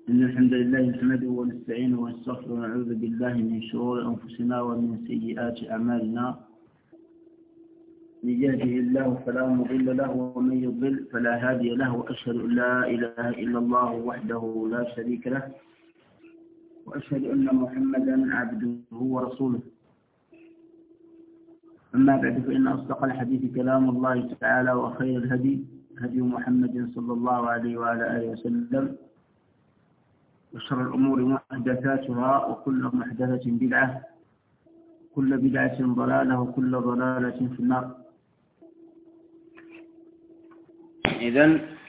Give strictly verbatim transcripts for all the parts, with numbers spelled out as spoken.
إن الحمد لله نحمده ونستعينه ونستغفره ونعوذ بالله من شرور أنفسنا ومن سيئات أعمالنا. من يهده الله فلا مضل له ومن يضل فلا هادي له، وأشهد أن لا إله إلا الله وحده لا شريك له، وأشهد أن محمدا عبده ورسوله. أما بعد، فإن أصدق الحديث كلام الله تعالى، وخير الهدي هدي محمد صلى الله عليه وعلى آله وسلم، وشر الأمور محدثاتها، وكل محدثة بدعة، كل بدعة ضلالة، وكل ضلالة في النار. إذن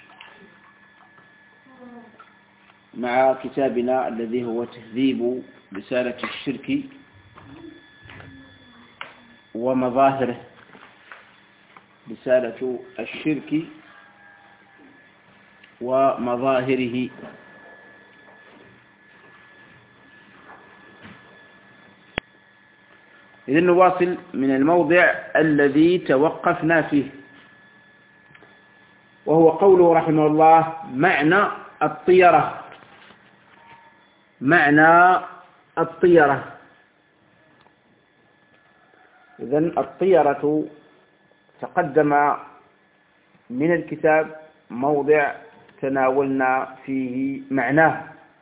مع كتابنا الذي هو تهذيب رسالة الشرك ومظاهره، رسالة الشرك ومظاهره. إذن نواصل من الموضع الذي توقفنا فيه، وهو قوله رحمه الله: معنى الطيرة. معنى الطيرة. إذن الطيرة تقدم من الكتاب موضع تناولنا فيه معناه،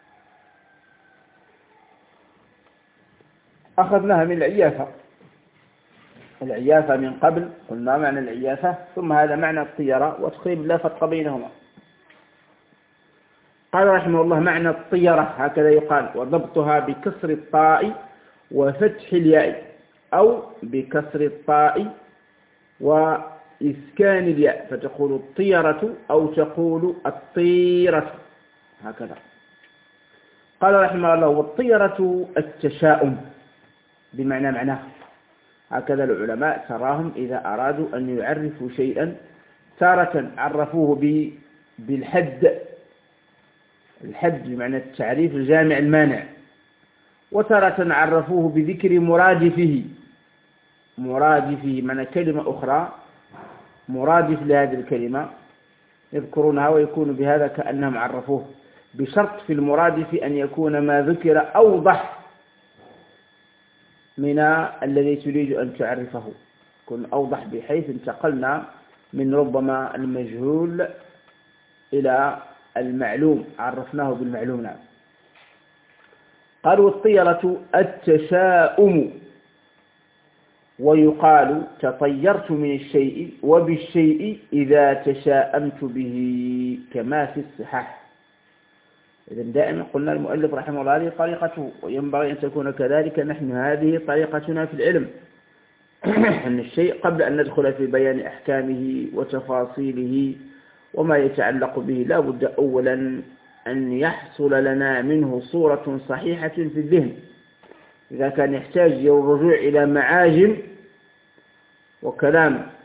أخذناها من العيافة. العيافة من قبل قلنا معنى العيافة، ثم هذا معنى الطيرة، وتقريبا لا فرق بينهما. قال رحمه الله: معنى الطيرة هكذا يقال، وضبطها بكسر الطاء وفتح الياء، أو بكسر الطاء وإسكان الياء، فتقول الطيرة أو تقول الطيرة، هكذا. قال رحمه الله: والطيرة التشاؤم، بمعنى معناه. هكذا العلماء تراهم إذا أرادوا أن يعرفوا شيئا تارة عرفوه بالحد، الحد بمعنى التعريف الجامع المانع، وتارة عرفوه بذكر مرادفه. مرادفه معنى كلمة أخرى مرادف لهذه الكلمة يذكرونها، ويكون بهذا كأنهم عرفوه، بشرط في المرادف أن يكون ما ذكر أوضح من الذي تريد أن تعرفه، يكون أوضح بحيث انتقلنا من ربما المجهول إلى المعلوم، عرفناه بالمعلوم. نعم. قالوا: الطيرة التشاؤم، ويقال تطيرت من الشيء وبالشيء إذا تشاءمت به، كما في الصحاح. إذن دائما قلنا المؤلف رحمه الله هذه طريقته، وينبغي أن تكون كذلك نحن، هذه طريقتنا في العلم. أن الشيء قبل أن ندخل في بيان أحكامه وتفاصيله وما يتعلق به، لا بد أولا أن يحصل لنا منه صورة صحيحة في الذهن. إذا كان يحتاج الرجوع إلى معاجم وكلام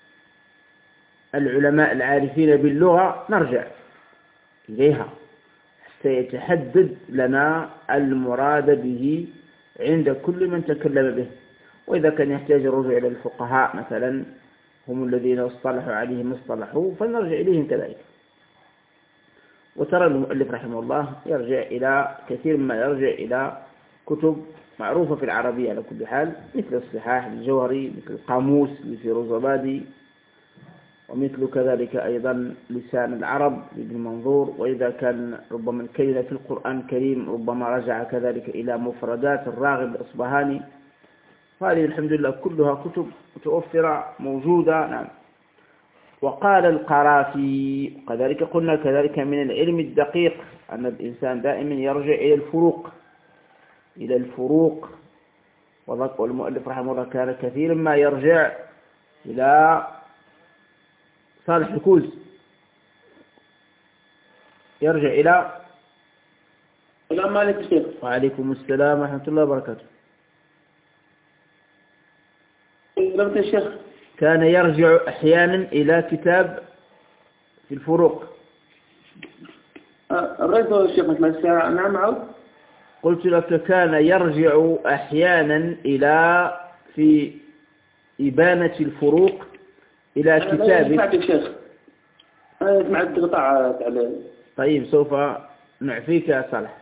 العلماء العارفين باللغة نرجع إليها حتى يتحدد لنا المراد به عند كل من تكلم به. وإذا كان يحتاج الرجوع إلى الفقهاء مثلا، هم الذين اصطلحوا عليهم اصطلحوا، فنرجع إليهم كذلك. وترى المؤلف رحمه الله يرجع إلى كثير ما يرجع إلى كتب معروفة في العربية على كل حال، مثل الصحاح للجوهري، مثل القاموس لفيروزابادي، ومثل كذلك أيضا لسان العرب لابن منظور. وإذا كان ربما الكلمة في القرآن الكريم ربما رجع كذلك إلى مفردات الراغب الأصبهاني. هذه الحمد لله كلها كتب متوفرة موجودة. نعم. وقال القرافي كذلك، قلنا كذلك من العلم الدقيق أن الإنسان دائما يرجع إلى الفروق، إلى الفروق. والمؤلف رحمه الله كان كثيرا ما يرجع إلى صالح الكوز، يرجع إلى السلام عليكم شيخ. وعليكم السلام ورحمة الله وبركاته. لمت الشيخ كان يرجع أحيانا إلى كتاب في الفروق. الرئيس الشيخ مثلا نعم عود. قلت لك كان يرجع أحيانا إلى في إبانة الفروق إلى كتاب. أنا سمعت الشيخ، أنا سمعت قطع على. طيب سوف نعفيك يا صالح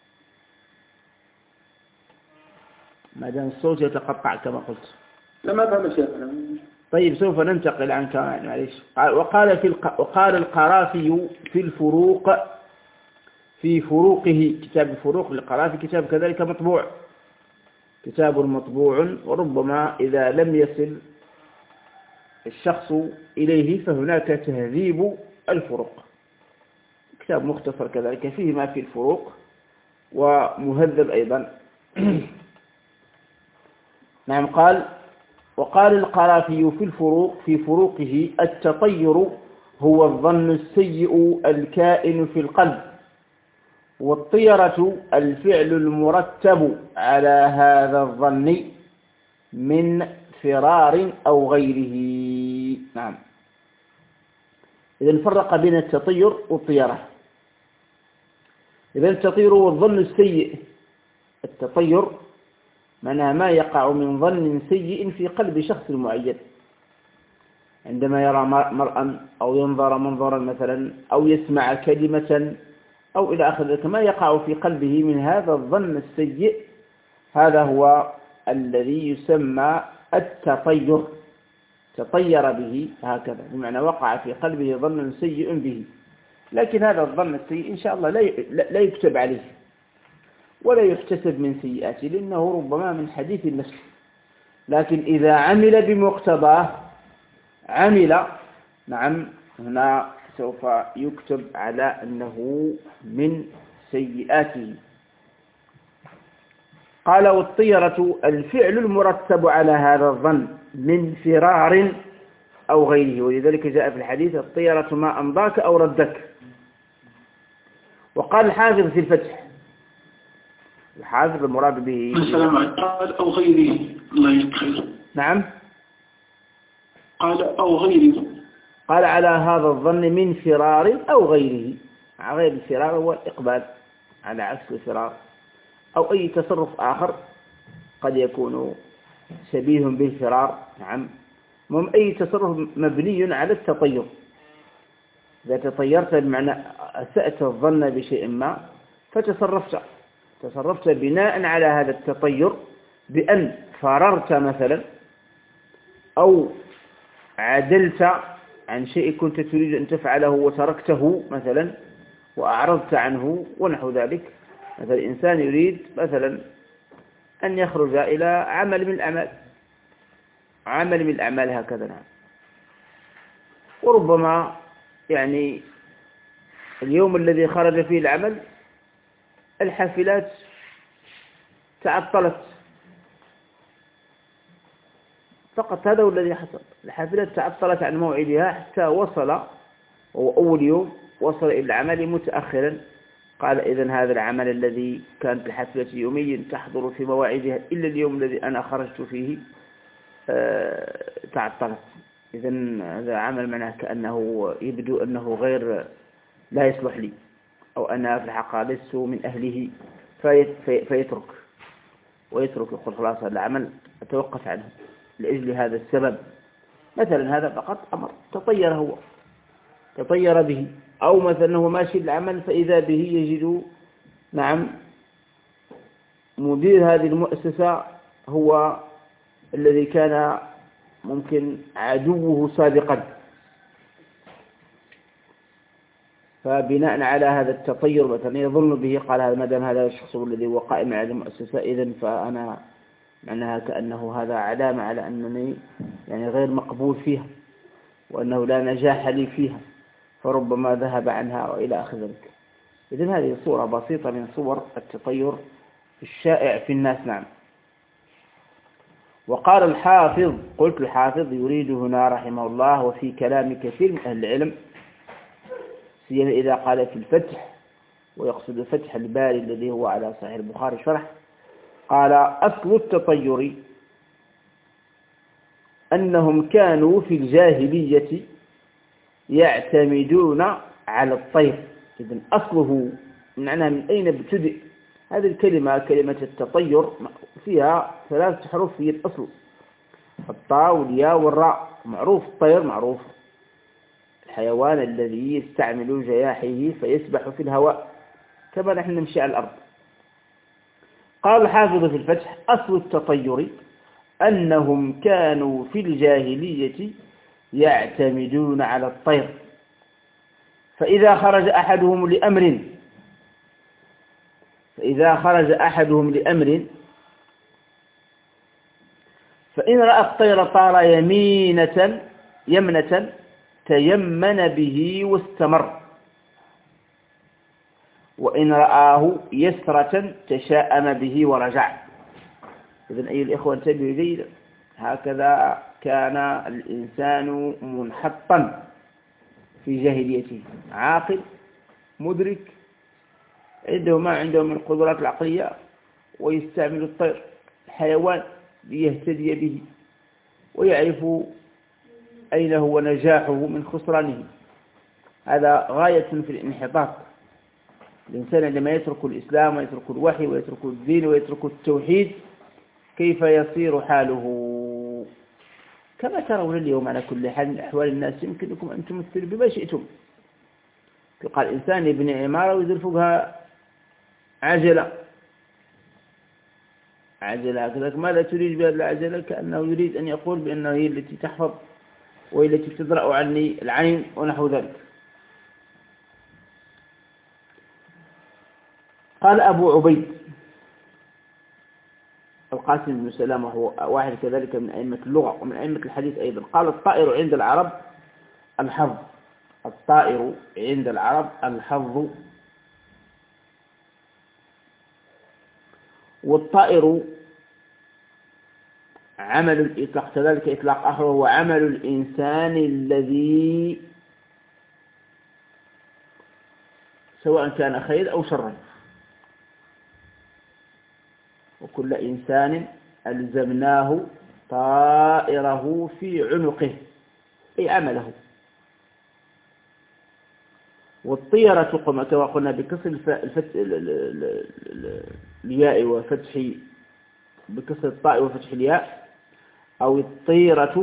ما دام الصوت يتقطع كما قلت. لا ما فهم الشيخ. طيب سوف ننتقل عن كمان معليش. وقال في الق... وقال القرافي في الفروق في فروقه، كتاب الفروق للقرافي كتاب كذلك مطبوع، كتاب مطبوع، وربما إذا لم يصل الشخص إليه فهناك تهذيب الفروق، كتاب مختصر كذلك فيه ما في الفروق ومهذب أيضا. نعم. قال وقال القرافي في الفروق في فروقه التطير هو الظن السيء الكائن في القلب، والطيرة الفعل المرتب على هذا الظن من فرار أو غيره. نعم. إذن فرق بين التطير والطيرة. إذن التطير هو الظن السيء، التطير معناها ما يقع من ظن سيء في قلب شخص معين، عندما يرى مرأة أو ينظر منظرا مثلا أو يسمع كلمة أو إلى آخر ذلك، ما يقع في قلبه من هذا الظن السيء، هذا هو الذي يسمى التطير، تطير به هكذا، بمعنى وقع في قلبه ظن سيء به. لكن هذا الظن السيء إن شاء الله لا يكتب عليه ولا يحتسب من سيئاته، لأنه ربما من حديث النفس، لكن إذا عمل بمقتضاه عمل، نعم، هنا سوف يكتب على أنه من سيئاته. قال والطيرة الفعل المرتب على هذا الظن من فرار أو غيره، ولذلك جاء في الحديث الطيرة ما أمضاك أو ردك. وقال الحافظ في الفتح، الحافظ المراد به السلام عليكم. قال أو غيره. الله يخير. نعم. قال أو غيره. قال على هذا الظن من فرار أو غيره. غير الفرار هو الإقبال على عكس الفرار، أو أي تصرف آخر قد يكون شبيه بالفرار. نعم. مم أي تصرف مبني على التطير. إذا تطيرت بمعنى أسأت الظن بشيء ما فتصرفت تصرفت بناء على هذا التطير، بأن فررت مثلا أو عدلت عن شيء كنت تريد أن تفعله وتركته مثلا وأعرضت عنه ونحو ذلك. مثلا الإنسان يريد مثلا أن يخرج إلى عمل من الأعمال عمل من الأعمال هكذا، نعم. وربما يعني اليوم الذي خرج فيه العمل الحافلات تعطلت فقط، هذا هو الذي حصل. الحافلات تعطلت عن موعدها حتى وصل، وهو أول يوم وصل إلى العمل متأخرا. قال إذن هذا العمل الذي كانت الحافلة يوميا تحضر في مواعيدها إلا اليوم الذي أنا خرجت فيه أه تعطلت. إذن هذا عمل معناه كأنه يبدو أنه غير لا يصلح لي، أو أنا في الحقيقة لست من أهله، في فيترك ويترك يقول خلاص هذا العمل أتوقف عنه لأجل هذا السبب مثلا. هذا فقط أمر تطير، هو تطير به. أو مثلا هو ماشي العمل فإذا به يجد، نعم، مدير هذه المؤسسة هو الذي كان ممكن عدوه سابقا، فبناء على هذا التطير مثلا يظن به، قال هذا ما دام هذا الشخص الذي هو قائم على المؤسسة إذن فأنا معناها كأنه هذا علامة على أنني يعني غير مقبول فيها وأنه لا نجاح لي فيها، فربما ذهب عنها وإلى آخر ذلك. إذن هذه صورة بسيطة من صور التطير الشائع في الناس. نعم. وقال الحافظ، قلت الحافظ يريد هنا رحمه الله وفي كلام كثير من أهل العلم، سيما إذا قال في الفتح، ويقصد فتح الباري الذي هو على صحيح البخاري شرح، قال أصل التطير أنهم كانوا في الجاهلية يعتمدون على الطير. إذن أصله معناها من أين ابتدئ هذه الكلمة؟ كلمة التطير فيها ثلاث حروف في الأصل، الطاء والياء والراء. معروف الطير، معروف الحيوان الذي يستعمل جياحه فيسبح في الهواء، كما نحن نمشي على الأرض. قال الحافظ في الفتح: أصل التطير أنهم كانوا في الجاهلية يعتمدون على الطير، فإذا خرج أحدهم لأمر فإذا خرج أحدهم لأمر فإن رأى الطير طار يمينة يمنة تيمن به واستمر، وإن رآه يسرة تشاءم به ورجع. إذن أيها الإخوة انتبهوا جيدا، هكذا كان الإنسان منحطا في جاهليته، عاقل مدرك عنده ما عنده من القدرات العقلية، ويستعمل الطير الحيوان ليهتدي به، ويعرف أين هو نجاحه من خسرانه. هذا غاية في الانحطاط. الإنسان عندما يترك الإسلام ويترك الوحي ويترك الدين ويترك التوحيد كيف يصير حاله؟ كما ترون اليوم على كل حال من أحوال الناس، يمكنكم أن تمثلوا بما شئتم. يقال الإنسان يبني عمارة ويدير فوقها عجلة عجلة هكذا. ماذا تريد بهذه العجلة؟ كأنه يريد أن يقول بأنها هي التي تحفظ وهي التي تدرأ عني العين ونحو ذلك. قال أبو عبيد القاسم بن سلام، وهو واحد كذلك من أئمة اللغة ومن أئمة الحديث أيضا، قال: الطائر عند العرب الحظ. الطائر عند العرب الحظ. والطائر عمل الإطلاق كذلك إطلاق آخر، هو عمل الإنسان الذي سواء كان خير أو شرا، وكل إنسان ألزمناه طائره في عنقه، أي عمله. والطيرة كما قلنا بكسر الياء وفتح بكسر الطاء وفتح الياء، أو الطيرة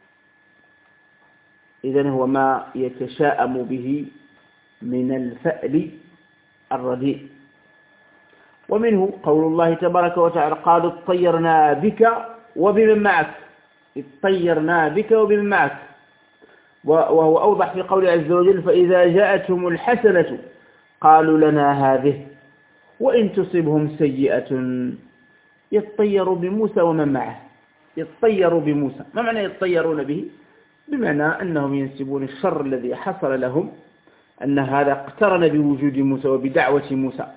إذن هو ما يتشاءم به من الفأل الرديء. ومنه قول الله تبارك وتعالى: قالوا اطيرنا بك وبمن معك. اطيرنا بك وبمن معك. وهو أوضح في قوله عز وجل: فإذا جاءتهم الحسنة قالوا لنا هذه وإن تصبهم سيئة يطيروا بموسى ومن معه. يطيروا بموسى، ما معنى يطيرون به؟ بمعنى أنهم ينسبون الشر الذي حصل لهم، أن هذا اقترن بوجود موسى وبدعوة موسى.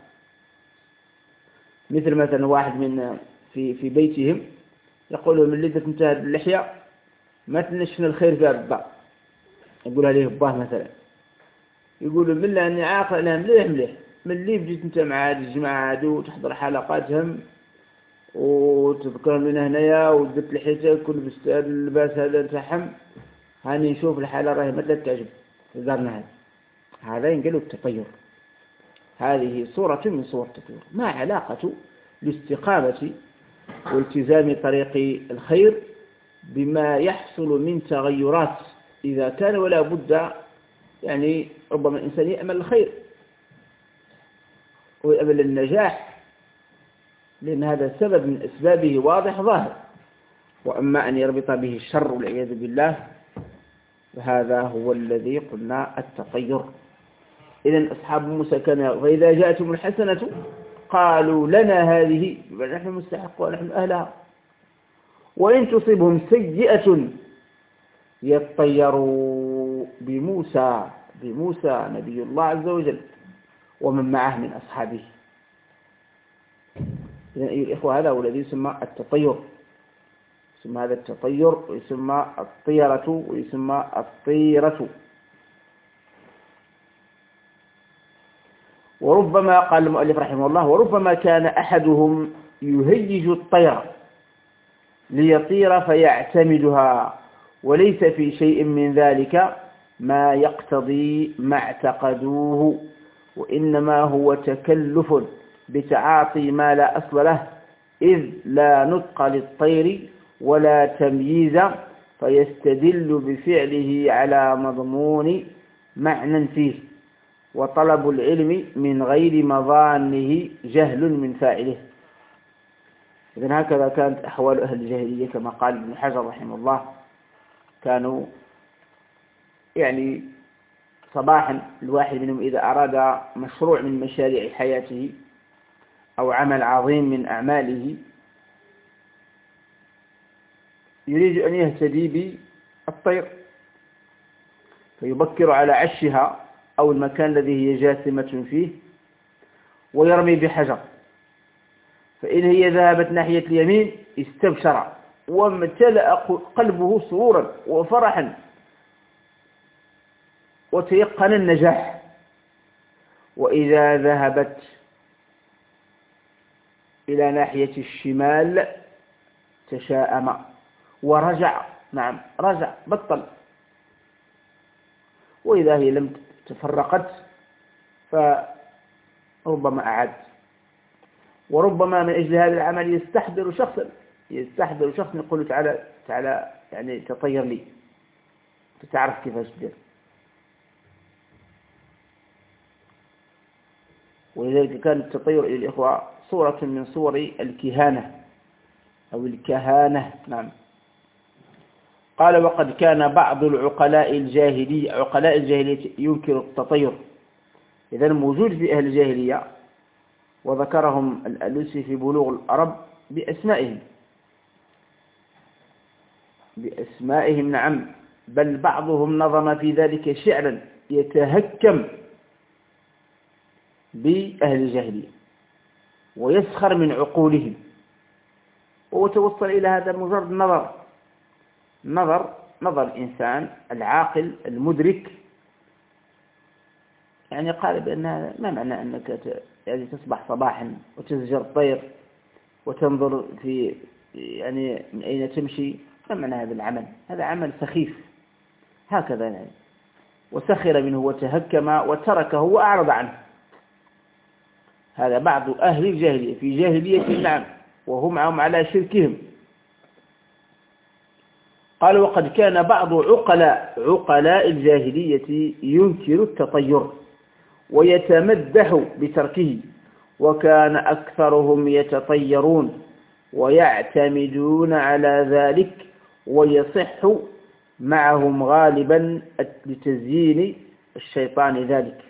مثل مثلا واحد من في في بيتهم يقول: من لذة انتهت اللحية ما تنشن الخير في الدار، يقول عليه باه مثلا، يقولوا من لأني عاقل أنا مليح مليح من اللي بجيت انت مع الجماعة هادو تحضر حلقاتهم وتذكر من هنايا ودت لحيتك ولبست اللباس هذا تاعهم، هاني نشوف الحالة راهي ما تعجب في دارنا هذا. هذا ينقلوا التطير، هذه صورة من صور التطير. ما علاقة الاستقامة والتزام طريق الخير بما يحصل من تغيرات إذا كان ولا بد؟ يعني ربما الإنسان يأمل الخير ويأمل النجاح، لأن هذا سبب من أسبابه واضح ظاهر. وأما أن يربط به الشر والعياذ بالله فهذا هو الذي قلنا التطير. إذن أصحاب موسى كانوا فإذا جاءتهم الحسنة قالوا لنا هذه، نحن مستحق ونحن أهلها، وإن تصبهم سيئة يطيروا بموسى بموسى نبي الله عز وجل ومن معه من أصحابه. إذن أيها الإخوة هذا هو الذي يسمى التطير، يسمى هذا التطير ويسمى الطيرة ويسمى الطيرة. وربما قال المؤلف رحمه الله: وربما كان أحدهم يهيج الطير ليطير فيعتمدها، وليس في شيء من ذلك ما يقتضي ما اعتقدوه، وإنما هو تكلف بتعاطي ما لا أصل له، إذ لا نطق للطير ولا تمييز، فيستدل بفعله على مضمون معنى فيه. وطلب العلم من غير مظانه جهل من فاعله. إذن هكذا كانت أحوال أهل الجاهلية كما قال ابن حجر رحمه الله. كانوا يعني صباحا الواحد منهم إذا أراد مشروع من مشاريع حياته أو عمل عظيم من أعماله يريد أن يهتدي بالطير فيبكر على عشها أو المكان الذي هي جاثمة فيه ويرمي بحجر، فإن هي ذهبت ناحية اليمين استبشر وامتلأ قلبه سرورا وفرحا وتيقن النجاح، وإذا ذهبت إلى ناحية الشمال تشاءم ورجع، نعم رجع بطل، وإذا هي لم تفرقت فربما أعاد، وربما من أجل هذا العمل يستحضر شخصا يستحضر شخص يقول تعالى تعالى يعني تطير لي تتعرف كيف تدير. ولذلك كان التطير إلى الإخوة صورة من صور الكهانة أو الكهانة. نعم. قال وقد كان بعض العقلاء الجاهلية عقلاء الجاهلية ينكر التطير. إذن موجود في أهل الجاهلية، وذكرهم الألوسي في بلوغ العرب بأسمائهم بأسمائهم نعم، بل بعضهم نظم في ذلك شعرا يتهكم بأهل الجاهلية ويسخر من عقولهم، وتوصل إلى هذا مجرد نظر نظر نظر الإنسان العاقل المدرك. يعني قال بأن ما معنى أنك يعني تصبح صباحا وتزجر الطير وتنظر في يعني من أين تمشي؟ ما معنى هذا العمل؟ هذا عمل سخيف هكذا يعني. وسخر منه وتهكم وتركه وأعرض عنه. هذا بعض أهل الجاهلية في جاهلية نعم، وهم على شركهم. قال وقد كان بعض عقلاء عقلاء الجاهلية ينكر التطير ويتمدح بتركه، وكان أكثرهم يتطيرون ويعتمدون على ذلك، ويصح معهم غالبا لتزيين الشيطان ذلك.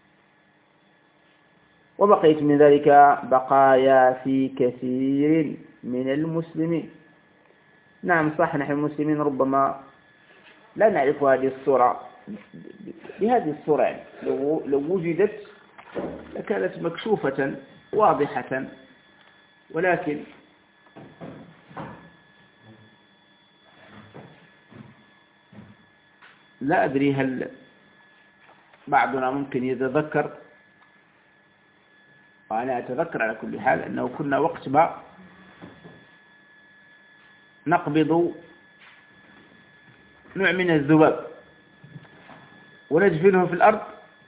وبقيت من ذلك بقايا في كثير من المسلمين. نعم صح، نحن المسلمين ربما لا نعرف هذه الصورة بهذه الصورة يعني. لو, لو وجدت لكانت مكشوفة واضحة، ولكن لا أدري هل بعضنا ممكن يتذكر، وأنا أتذكر على كل حال أنه كنا وقت ما نقبض نوع من الذباب وندفنه في الأرض،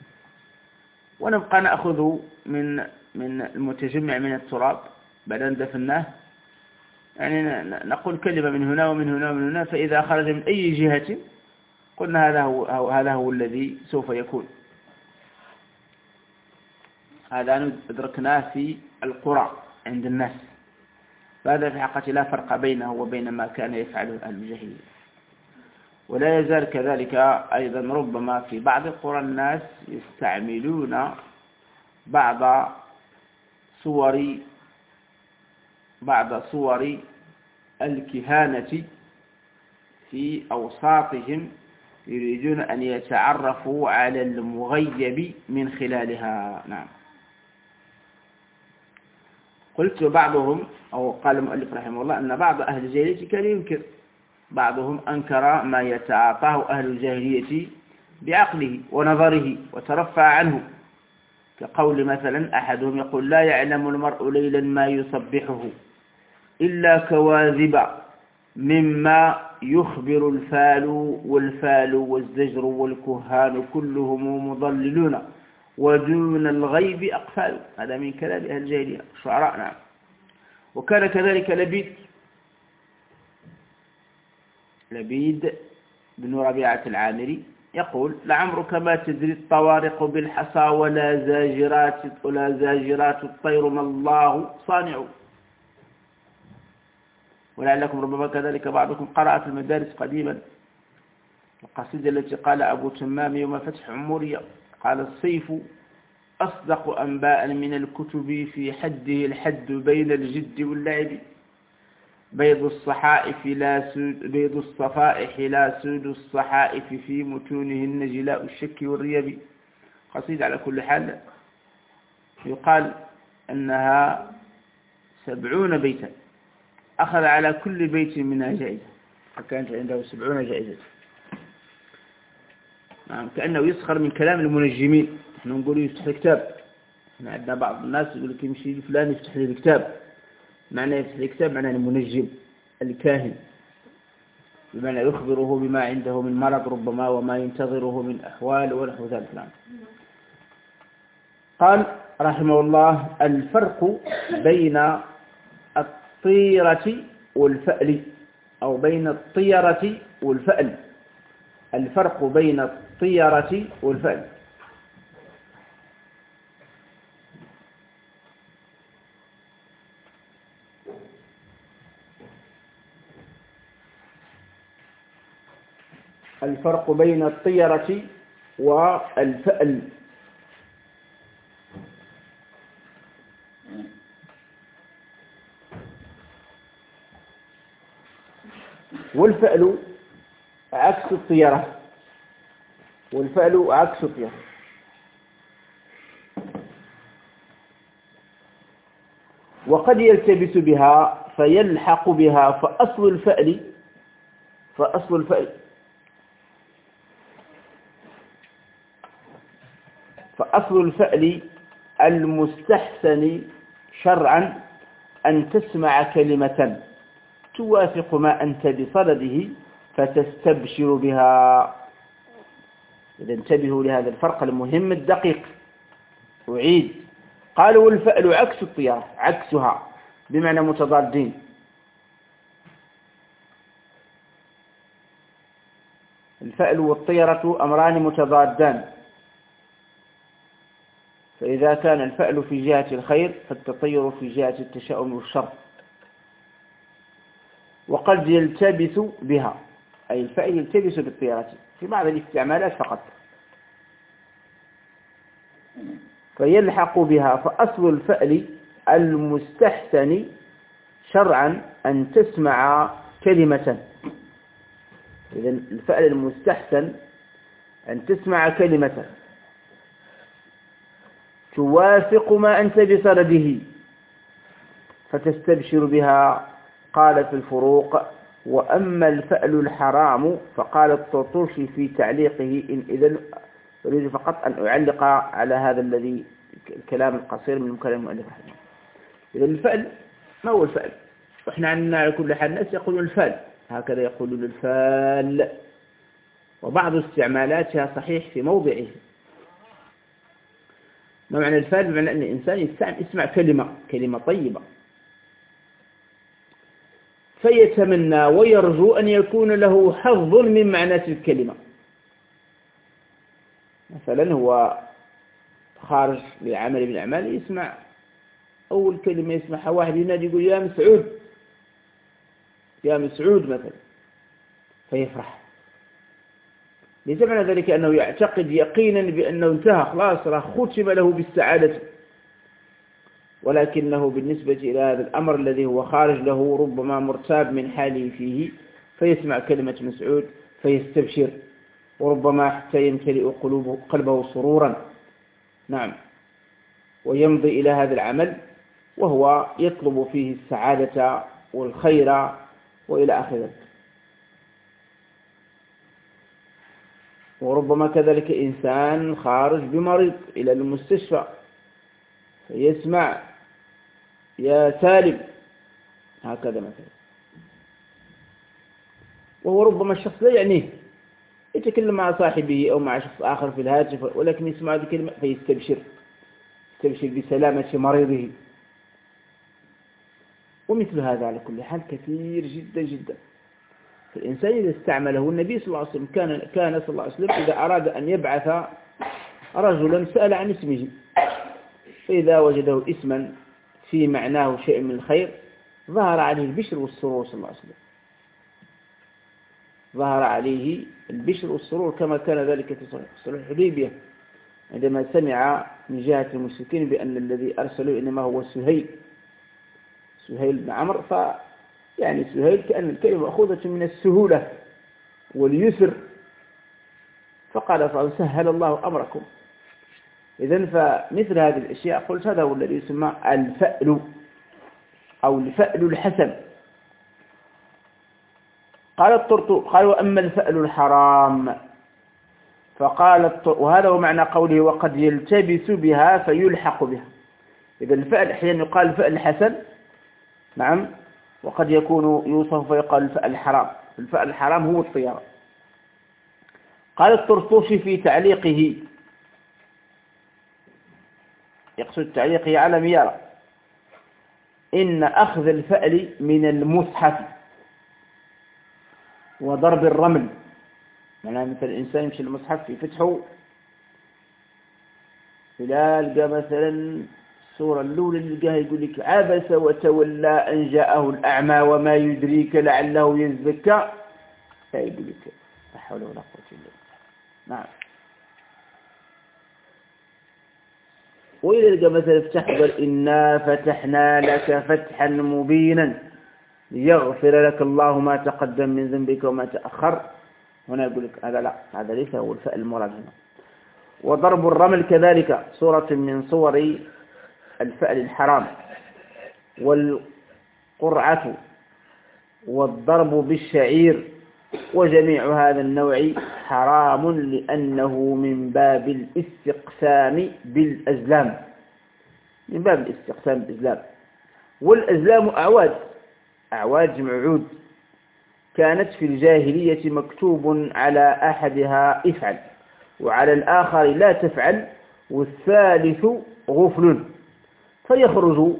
ونبقى نأخذ من من المتجمع من التراب بعد أن دفناه، يعني نقول كلمة من هنا ومن هنا ومن هنا، فإذا خرج من أي جهة قلنا هذا هو هذا هو الذي سوف يكون. هذا أدركناه في القرى عند الناس، فهذا في حقيقة لا فرق بينه وبين ما كان يفعله أهل الجاهلية. ولا يزال كذلك أيضا ربما في بعض قرى الناس يستعملون بعض صور بعض صور الكهانة في أوساطهم، يريدون أن يتعرفوا على المغيب من خلالها. نعم. قلت بعضهم، أو قال المؤلف رحمه الله أن بعض أهل الجاهلية كان ينكر، بعضهم أنكر ما يتعاطاه أهل الجاهلية بعقله ونظره وترفع عنه، كقول مثلا أحدهم يقول لا يعلم المرء ليلا ما يصبحه إلا كواذب مما يخبر الفال والفال والزجر والكهان كلهم مضللون ودون الغيب أقفال. هذا من كلام أهل الجاهلية الشعراء. نعم. وكان كذلك لبيد لبيد بن ربيعة العامري يقول لعمرك ما تدري الطوارق بالحصى ولا زاجرات ولا زاجرات الطير ما الله صانع. ولعلكم ربما كذلك بعضكم قرأ في المدارس قديما القصيدة التي قال أبو تمام يوم فتح عمورية قال الصيف أصدق أنباء من الكتب في حده الحد بين الجد واللعب بيض الصحائف لا سود بيض الصفائح لا سود الصحائف في متونهن جلاء الشك والريب. قصيدة على كل حال يقال أنها سبعون بيتا أخذ على كل بيت منها جائزة فكانت عنده سبعون جائزة. نعم كأنه يسخر من كلام المنجمين. نحن نقول يفتح الكتاب. احنا عندنا بعض الناس يقول لك يمشي فلان يفتح لي الكتاب. معنى يفتح الكتاب معنى المنجم الكاهن بمعنى يخبره بما عنده من مرض ربما وما ينتظره من أحوال ونحو ذلك. نعم. قال رحمه الله الفرق بين الطيرة والفأل أو بين الطيرة والفأل. الفرق بين الطيرة والفأل. الفرق بين الطيرة والفأل. والفأل عكس الطيرة والفأل عكس الطيرة. وقد يلتبس بها فيلحق بها فأصل الفأل فأصل الفأل فأصل الفأل المستحسن شرعا أن تسمع كلمة توافق ما أنت بصدده فتستبشر بها. إذا انتبهوا لهذا الفرق المهم الدقيق. أعيد قالوا والفأل عكس الطيرة عكسها بمعنى متضادين. الفأل والطيرة أمران متضادان. فإذا كان الفأل في جهة الخير فالتطير في جهة التشاؤم والشر. وقد يلتبس بها أي الفأل يلتبس بالطيرة في بعض الاستعمالات فقط فيلحق بها فأصل الفأل المستحسن شرعا أن تسمع كلمة. إذا الفأل المستحسن أن تسمع كلمة توافق ما أنت بصدده فتستبشر بها. قال في الفروق وأما الفأل الحرام فقال الطرطوشي في تعليقه إن إذا أريد فقط أن أعلق على هذا الذي الكلام القصير من كلام المؤلف رحمه. إذا الفأل ما هو الفأل؟ وإحنا عندنا على كل حال الناس يقولون الفال هكذا يقولون الفال وبعض استعمالاتها صحيح في موضعه. ما معنى الفال؟ بمعنى أن الإنسان يسمع كلمة كلمة طيبة فيتمنى ويرجو أن يكون له حظ من معنى الكلمة. مثلا هو خارج لعمل من الأعمال يسمع أول كلمة يسمعها واحد ينادي يقول يا مسعود يا مسعود مثلا فيفرح. ليس معنى ذلك أنه يعتقد يقينا بأنه انتهى خلاص راح ختم له بالسعادة ولكنه بالنسبة إلى هذا الأمر الذي هو خارج له ربما مرتاب من حاله فيه فيسمع كلمة مسعود فيستبشر وربما حتى يمتلئ قلوبه قلبه سرورا. نعم ويمضي إلى هذا العمل وهو يطلب فيه السعادة والخير وإلى آخره. وربما كذلك إنسان خارج بمريض إلى المستشفى فيسمع يا سالم هكذا مثلا وهو ربما الشخص لا يعنيه يتكلم مع صاحبه أو مع شخص آخر في الهاتف ولكن يسمع هذه الكلمة فيستبشر يستبشر بسلامة مريضه. ومثل هذا على كل حال كثير جدا جدا. فالإنسان إذا استعمله النبي صلى الله عليه وسلم كان كان صلى الله عليه وسلم إذا أراد أن يبعث رجلا سأل عن اسمه، فإذا وجده اسما في معناه شيء من الخير ظهر عليه البشر والسرور صلى الله عليه وسلم، ظهر عليه البشر والسرور كما كان ذلك في صلح الحديبية عندما سمع من جهة المشركين بأن الذي أرسلوا إنما هو سهيل سهيل بن عمرو، ف يعني سهيل كأن الكلمة مأخوذة من السهولة واليسر، فقال فسهل الله أمركم. إذن فمثل هذه الأشياء قلت هذا هو الذي يسمى الفأل أو الفأل الحسن. قال الطرطوق قال وأما الفأل الحرام فقال، وهذا هو معنى قوله وقد يلتبس بها فيلحق بها. إذا الفأل أحيانا يقال الفأل الحسن، نعم، وقد يكون يوصف فيقال الفأل الحرام. الفأل الحرام هو الطيرة. قال الطرطوشي في تعليقه، يقصد تعليقه على ميارة، إن أخذ الفأل من المصحف وضرب الرمل، يعني مثل الإنسان يمشي المصحف يفتحه يلقى مثلا السورة الأولى اللي لقاها يقول لك عبس وتولى أن جاءه الأعمى وما يدريك لعله يزكى، لا يقول لك لا حول ولا قوة إلا بالله. نعم. وإذا لقى مثلا افتح قال إنا فتحنا لك فتحا مبينا ليغفر لك الله ما تقدم من ذنبك وما تأخر، هنا يقول لك هذا لا، هذا ليس هو الفأل المراد هنا. وضرب الرمل كذلك صورة من صور الفأل الحرام، والقرعة والضرب بالشعير وجميع هذا النوع حرام لأنه من باب الاستقسام بالأزلام، من باب الاستقسام بالأزلام. والأزلام أعواد، أعواد جمع عود، كانت في الجاهلية مكتوب على أحدها افعل وعلى الآخر لا تفعل والثالث غفل، فيخرج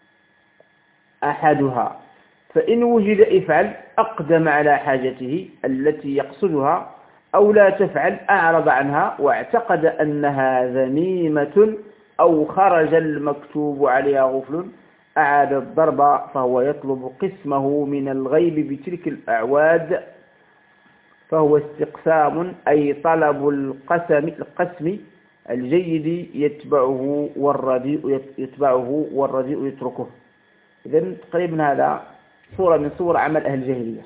أحدها، فإن وجد افعل أقدم على حاجته التي يقصدها، أو لا تفعل أعرض عنها واعتقد أنها ذميمة أو خرج المكتوب عليها غفل أعاد الضرب، فهو يطلب قسمه من الغيب بتلك الأعواد، فهو استقسام أي طلب القسم القسم الجيد يتبعه والرديء يتبعه والرديء يتركه. إذن تقريبا هذا صورة من صور عمل أهل الجاهلية.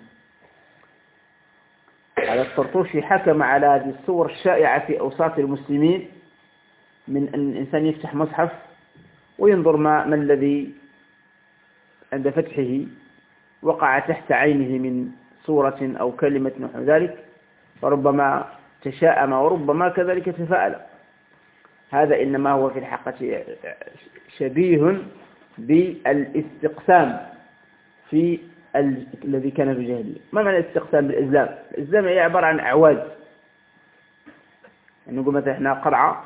هذا الطرطوشي حكم على هذه الصور الشائعة في أوساط المسلمين من أن الإنسان يفتح مصحف وينظر ما, ما الذي عند فتحه وقع تحت عينه من صورة أو كلمة نحو ذلك، وربما تشاءم وربما كذلك تفاءل. هذا إنما هو في الحقيقة شبيه بالاستقسام في ال... الذي كان في الجاهلية. ما معنى الاستقسام بالإزلام؟ الإزلام هي عبارة عن أعواد، يعني نقول مثلا إحنا قرعة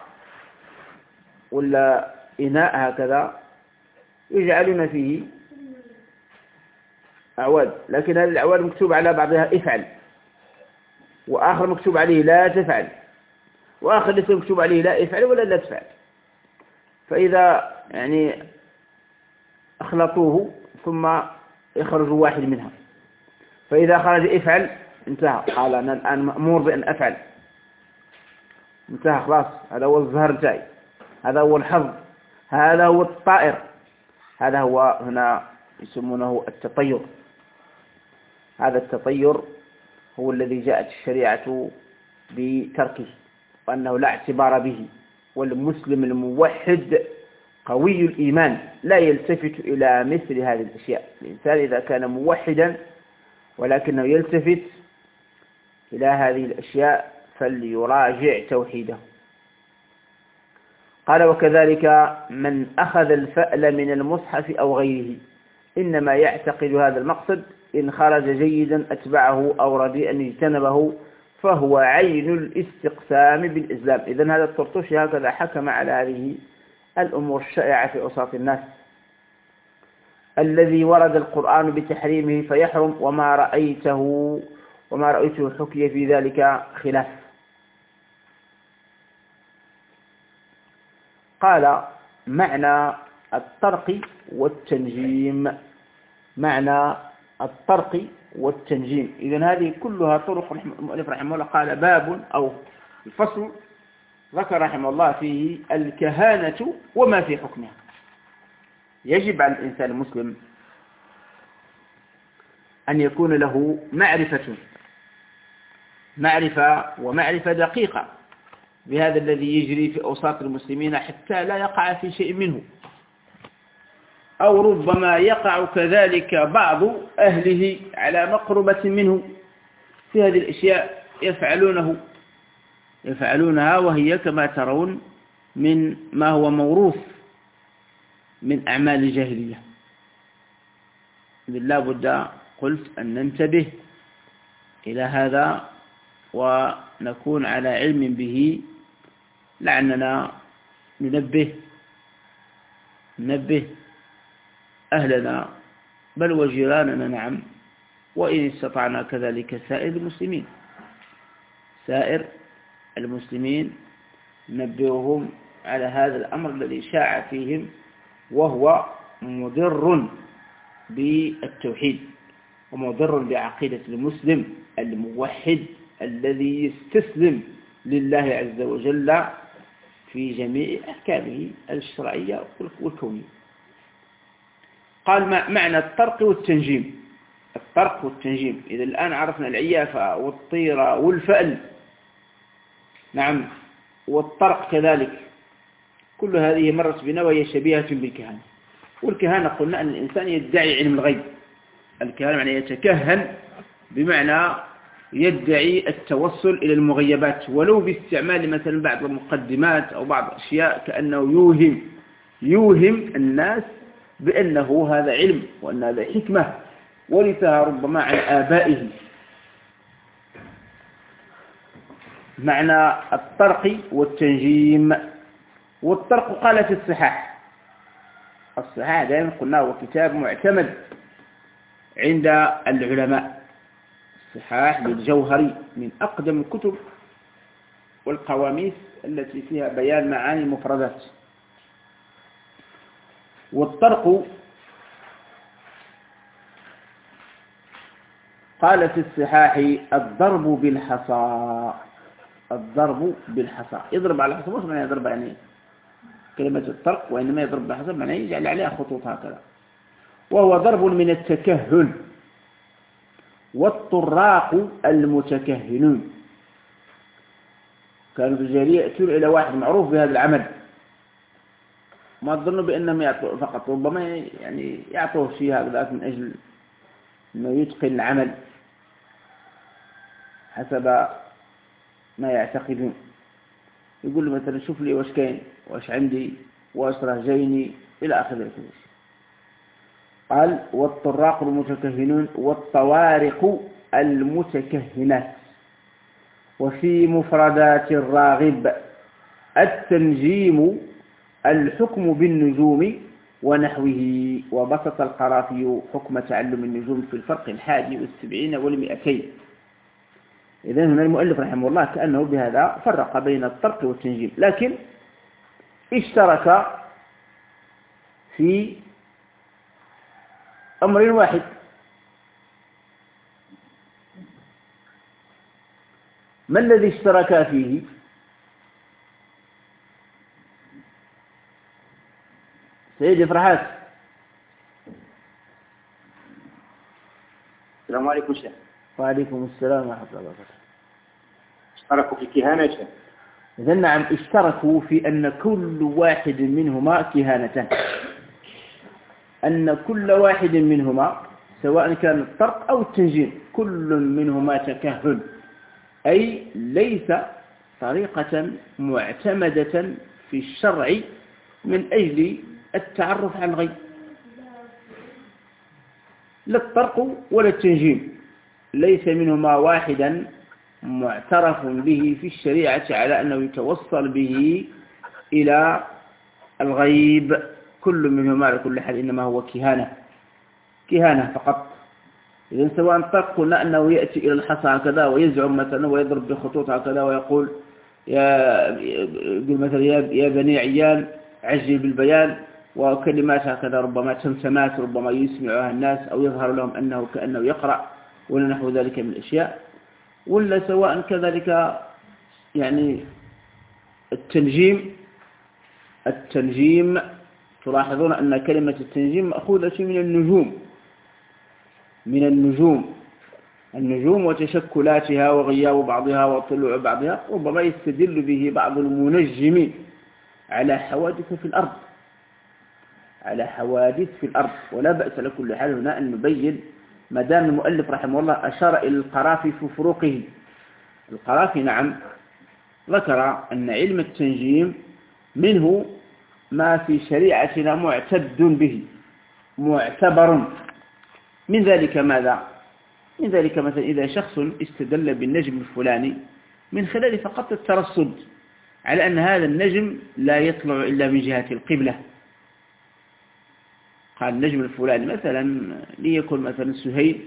ولا إناء هكذا يجعلون فيه أعواد، لكن هذه الأعواد مكتوب على بعضها افعل، وآخر مكتوب عليه لا تفعل، وآخر ليس مكتوب عليه لا افعل ولا لا تفعل. فإذا يعني أخلطوه ثم يخرج واحد منها، فإذا خرج افعل انتهى، قال أنا الآن مأمور بأن أفعل، انتهى خلاص، هذا هو الظهر جاي، هذا هو الحظ، هذا هو الطائر، هذا هو هنا يسمونه التطير. هذا التطير هو الذي جاءت الشريعة بتركه، وأنه لا اعتبار به، والمسلم الموحد قوي الإيمان لا يلتفت إلى مثل هذه الأشياء. الإنسان إذا كان موحدا ولكنه يلتفت إلى هذه الأشياء فليراجع توحيده. قال وكذلك من أخذ الفأل من المصحف أو غيره إنما يعتقد هذا المقصد، إن خرج جيدا أتبعه أو رديئا اجتنبه، فهو عين الاستقسام بالإسلام. إذن هذا الطرطوشي هكذا حكم على هذه الأمور الشائعة في أوساط الناس. الذي ورد القرآن بتحريمه فيحرم، وما رأيته وما رأيته حكي في ذلك خلاف. قال معنى الطرق والتنجيم، معنى الطرق والتنجيم. إذن هذه كلها طرق. المؤلف رحمه الله قال باب أو الفصل ذكر رحمه الله فيه الكهانة وما في حكمها. يجب على الإنسان المسلم أن يكون له معرفة معرفة ومعرفة دقيقة بهذا الذي يجري في أوساط المسلمين حتى لا يقع في شيء منه، أو ربما يقع كذلك بعض أهله على مقربة منه في هذه الأشياء يفعلونه يفعلونها وهي كما ترون من ما هو موروث من أعمال الجاهلية. لا بد قلت أن ننتبه إلى هذا ونكون على علم به، لعلنا ننبه ننبه أهلنا بل وجيراننا، نعم، وإن استطعنا كذلك سائر المسلمين سائر المسلمين ننبههم على هذا الأمر الذي شاع فيهم وهو مضر بالتوحيد ومضر بعقيدة المسلم الموحد الذي يستسلم لله عز وجل في جميع أحكامه الشرعية والكونية. قال معنى الطرق والتنجيم. الطرق والتنجيم، إذا الآن عرفنا العيافة والطيرة والفأل، نعم، والطرق كذلك، كل هذه مرت بنا وهي شبيهة بالكهانة. والكهانة قلنا أن الإنسان يدعي علم الغيب. الكهانة معنى يتكهن، بمعنى يدعي التوصل إلى المغيبات ولو باستعمال مثلا بعض المقدمات أو بعض الأشياء، كأنه يوهم يوهم الناس بأنه هذا علم وأن هذا حكمة ورثها ربما عن آبائه. معنى الطرق والتنجيم. والطرق قال في الصحاح. الصحاح دائما قلنا هو كتاب معتمد عند العلماء. الصحاح للجوهري من أقدم الكتب والقواميس التي فيها بيان معاني المفردات. والطرق قال في الصحاح الضرب بالحصى. الضرب بالحصى، يضرب على الحصى، مش معنى يضرب يعني كلمة الطرق، وإنما يضرب بالحصى معنى يجعل عليها خطوط هكذا، وهو ضرب من التكهن. والطراق المتكهنون كانوا في الجاهلية يأتون إلى واحد معروف بهذا العمل، ما تظنوا بأنهم يعطوا فقط، ربما يعني يعطوه شيء هكذا من أجل أنه يتقن العمل حسب ما يعتقدون. يقول له مثلا شوف لي وش كاين وش عندي وش رهجيني إلى آخر ذلك. قال والطراق المتكهنون والطوارق المتكهنات. وفي مفردات الراغب التنجيم الحكم بالنجوم ونحوه. وبسط القرافي حكم تعلم النجوم في الفرق الحادي والسبعين والمئتين. إذن هنا المؤلف رحمه الله كأنه بهذا فرق بين الطرق والتنجيم، لكن اشترك في أمر واحد. ما الذي اشترك فيه؟ سيدي فرحات. السلام عليكم شيخ. وعليكم السلام ورحمة الله وبركاته. اشتركوا في كهانة شيخ. إذن نعم، اشتركوا في أن كل واحد منهما كهانة، أن كل واحد منهما سواء كان الطرق أو التنجيم كل منهما تكهن، أي ليس طريقة معتمدة في الشرع من أجل التعرف على الغيب، لا الطرق ولا التنجيم ليس منهما واحدا معترف به في الشريعة على أنه يتوصل به إلى الغيب. كل منهما على كل حال إنما هو كهانة كهانة فقط. إذا سواء طق قلنا أنه يأتي إلى الحصى هكذا ويزعم مثلا ويضرب بخطوط هكذا ويقول يا يقول مثلا يا بني عيال عجل بالبيان، وكلمات هكذا ربما تمسمات ربما يسمعها الناس أو يظهر لهم أنه كأنه يقرأ ولا نحو ذلك من الأشياء. ولا سواء كذلك يعني التنجيم التنجيم تلاحظون أن كلمة التنجيم مأخوذة من النجوم من النجوم النجوم وتشكلاتها وغياب بعضها وطلوع بعضها، ربما يستدل به بعض المنجمين على حوادث في الأرض على حوادث في الأرض ولا بأس لكل حال هنا أن نبين ما دام المؤلف رحمه الله أشار إلى القرافي في فروقه. القرافي نعم ذكر أن علم التنجيم منه ما في شريعتنا معتد به معتبر. من ذلك ماذا؟ من ذلك مثلا إذا شخص استدل بالنجم الفلاني من خلال فقط الترصد على أن هذا النجم لا يطلع إلا من جهة القبلة، قال النجم الفلاني مثلا ليكن مثلا سهيل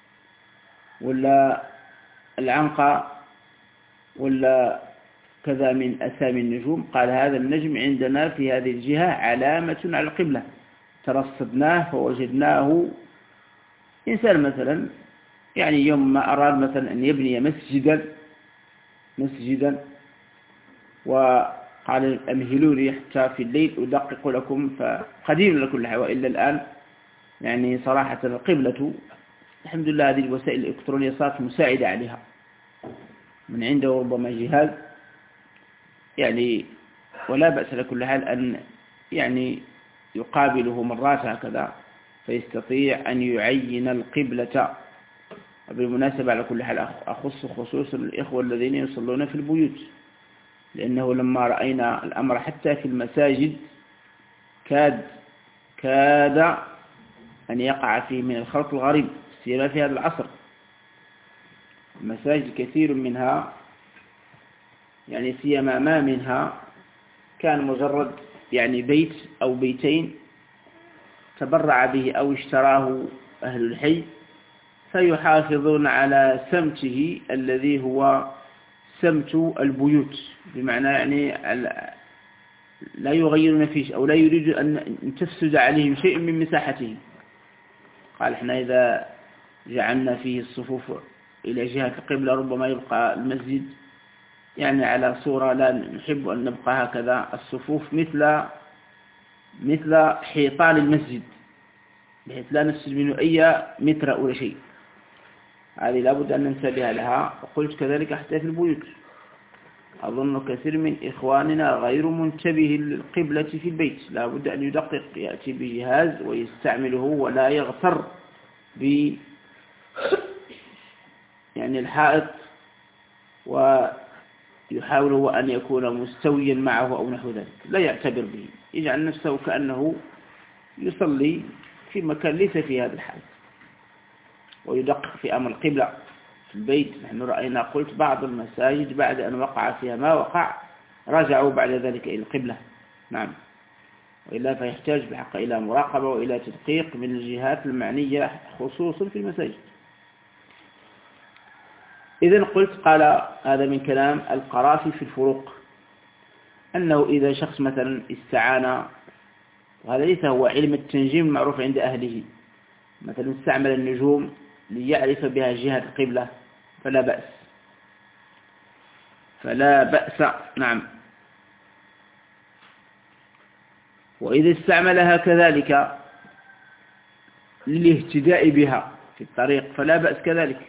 ولا العنقى ولا كذا من أسامي النجوم، قال هذا النجم عندنا في هذه الجهة علامة على القبلة، ترصدناه فوجدناه إنسان مثلا يعني يوم ما أراد مثلا أن يبني مسجدا مسجدا وقال أمهلوني حتى في الليل أدقق لكم، فقديم لكل حال وإلا الآن يعني صراحة القبلة الحمد لله هذه الوسائل الإلكترونية صارت مساعدة عليها، من عنده ربما جهاز يعني ولا بأس لكل حال أن يعني يقابله مرات هكذا فيستطيع أن يعين القبلة. بالمناسبة على كل حال أخص خصوصا الإخوة الذين يصلون في البيوت، لأنه لما رأينا الأمر حتى في المساجد كاد كاد أن يقع فيه من الخلط الغريب سيما في هذا العصر. المساجد كثير منها يعني سيما ما منها كان مجرد يعني بيت أو بيتين تبرع به أو اشتراه أهل الحي فيحافظون على سمته الذي هو سمت البيوت، بمعنى يعني لا يغيرون فيه أو لا يريد أن تفسد عليهم شيء من مساحته. قال احنا إذا جعلنا فيه الصفوف إلى جهة القبلة ربما يبقى المسجد يعني على صورة لا نحب أن نبقى هكذا الصفوف مثل مثل حيطان المسجد بحيث لا نفسد منه أي متر أو شيء. هذه لابد أن ننتبه لها. وقلت كذلك حتى في البيوت أظن كثير من إخواننا غير منتبه للقبلة في البيت، لابد أن يدقق يأتي بجهاز ويستعمله ولا يغتر ب يعني الحائط ويحاول هو أن يكون مستويا معه أو نحو ذلك، لا يعتبر به، يجعل نفسه كأنه يصلي في مكان ليس في هذا الحال ويدقق في أمر القبلة في البيت. نحن رأينا قلت بعض المساجد بعد أن وقع فيها ما وقع رجعوا بعد ذلك إلى القبلة. نعم، وإلا فيحتاج بحق إلى مراقبة وإلى تدقيق من الجهات المعنية خصوصا في المساجد. إذن قلت قال هذا من كلام القرافي في الفروق أنه إذا شخص مثلا استعان، وهذا ليس هو علم التنجيم المعروف عند أهله، مثلا استعمل النجوم ليعرف بها جهة القبلة فلا بأس فلا بأس نعم. وإذا استعملها كذلك للاهتداء بها في الطريق فلا بأس كذلك.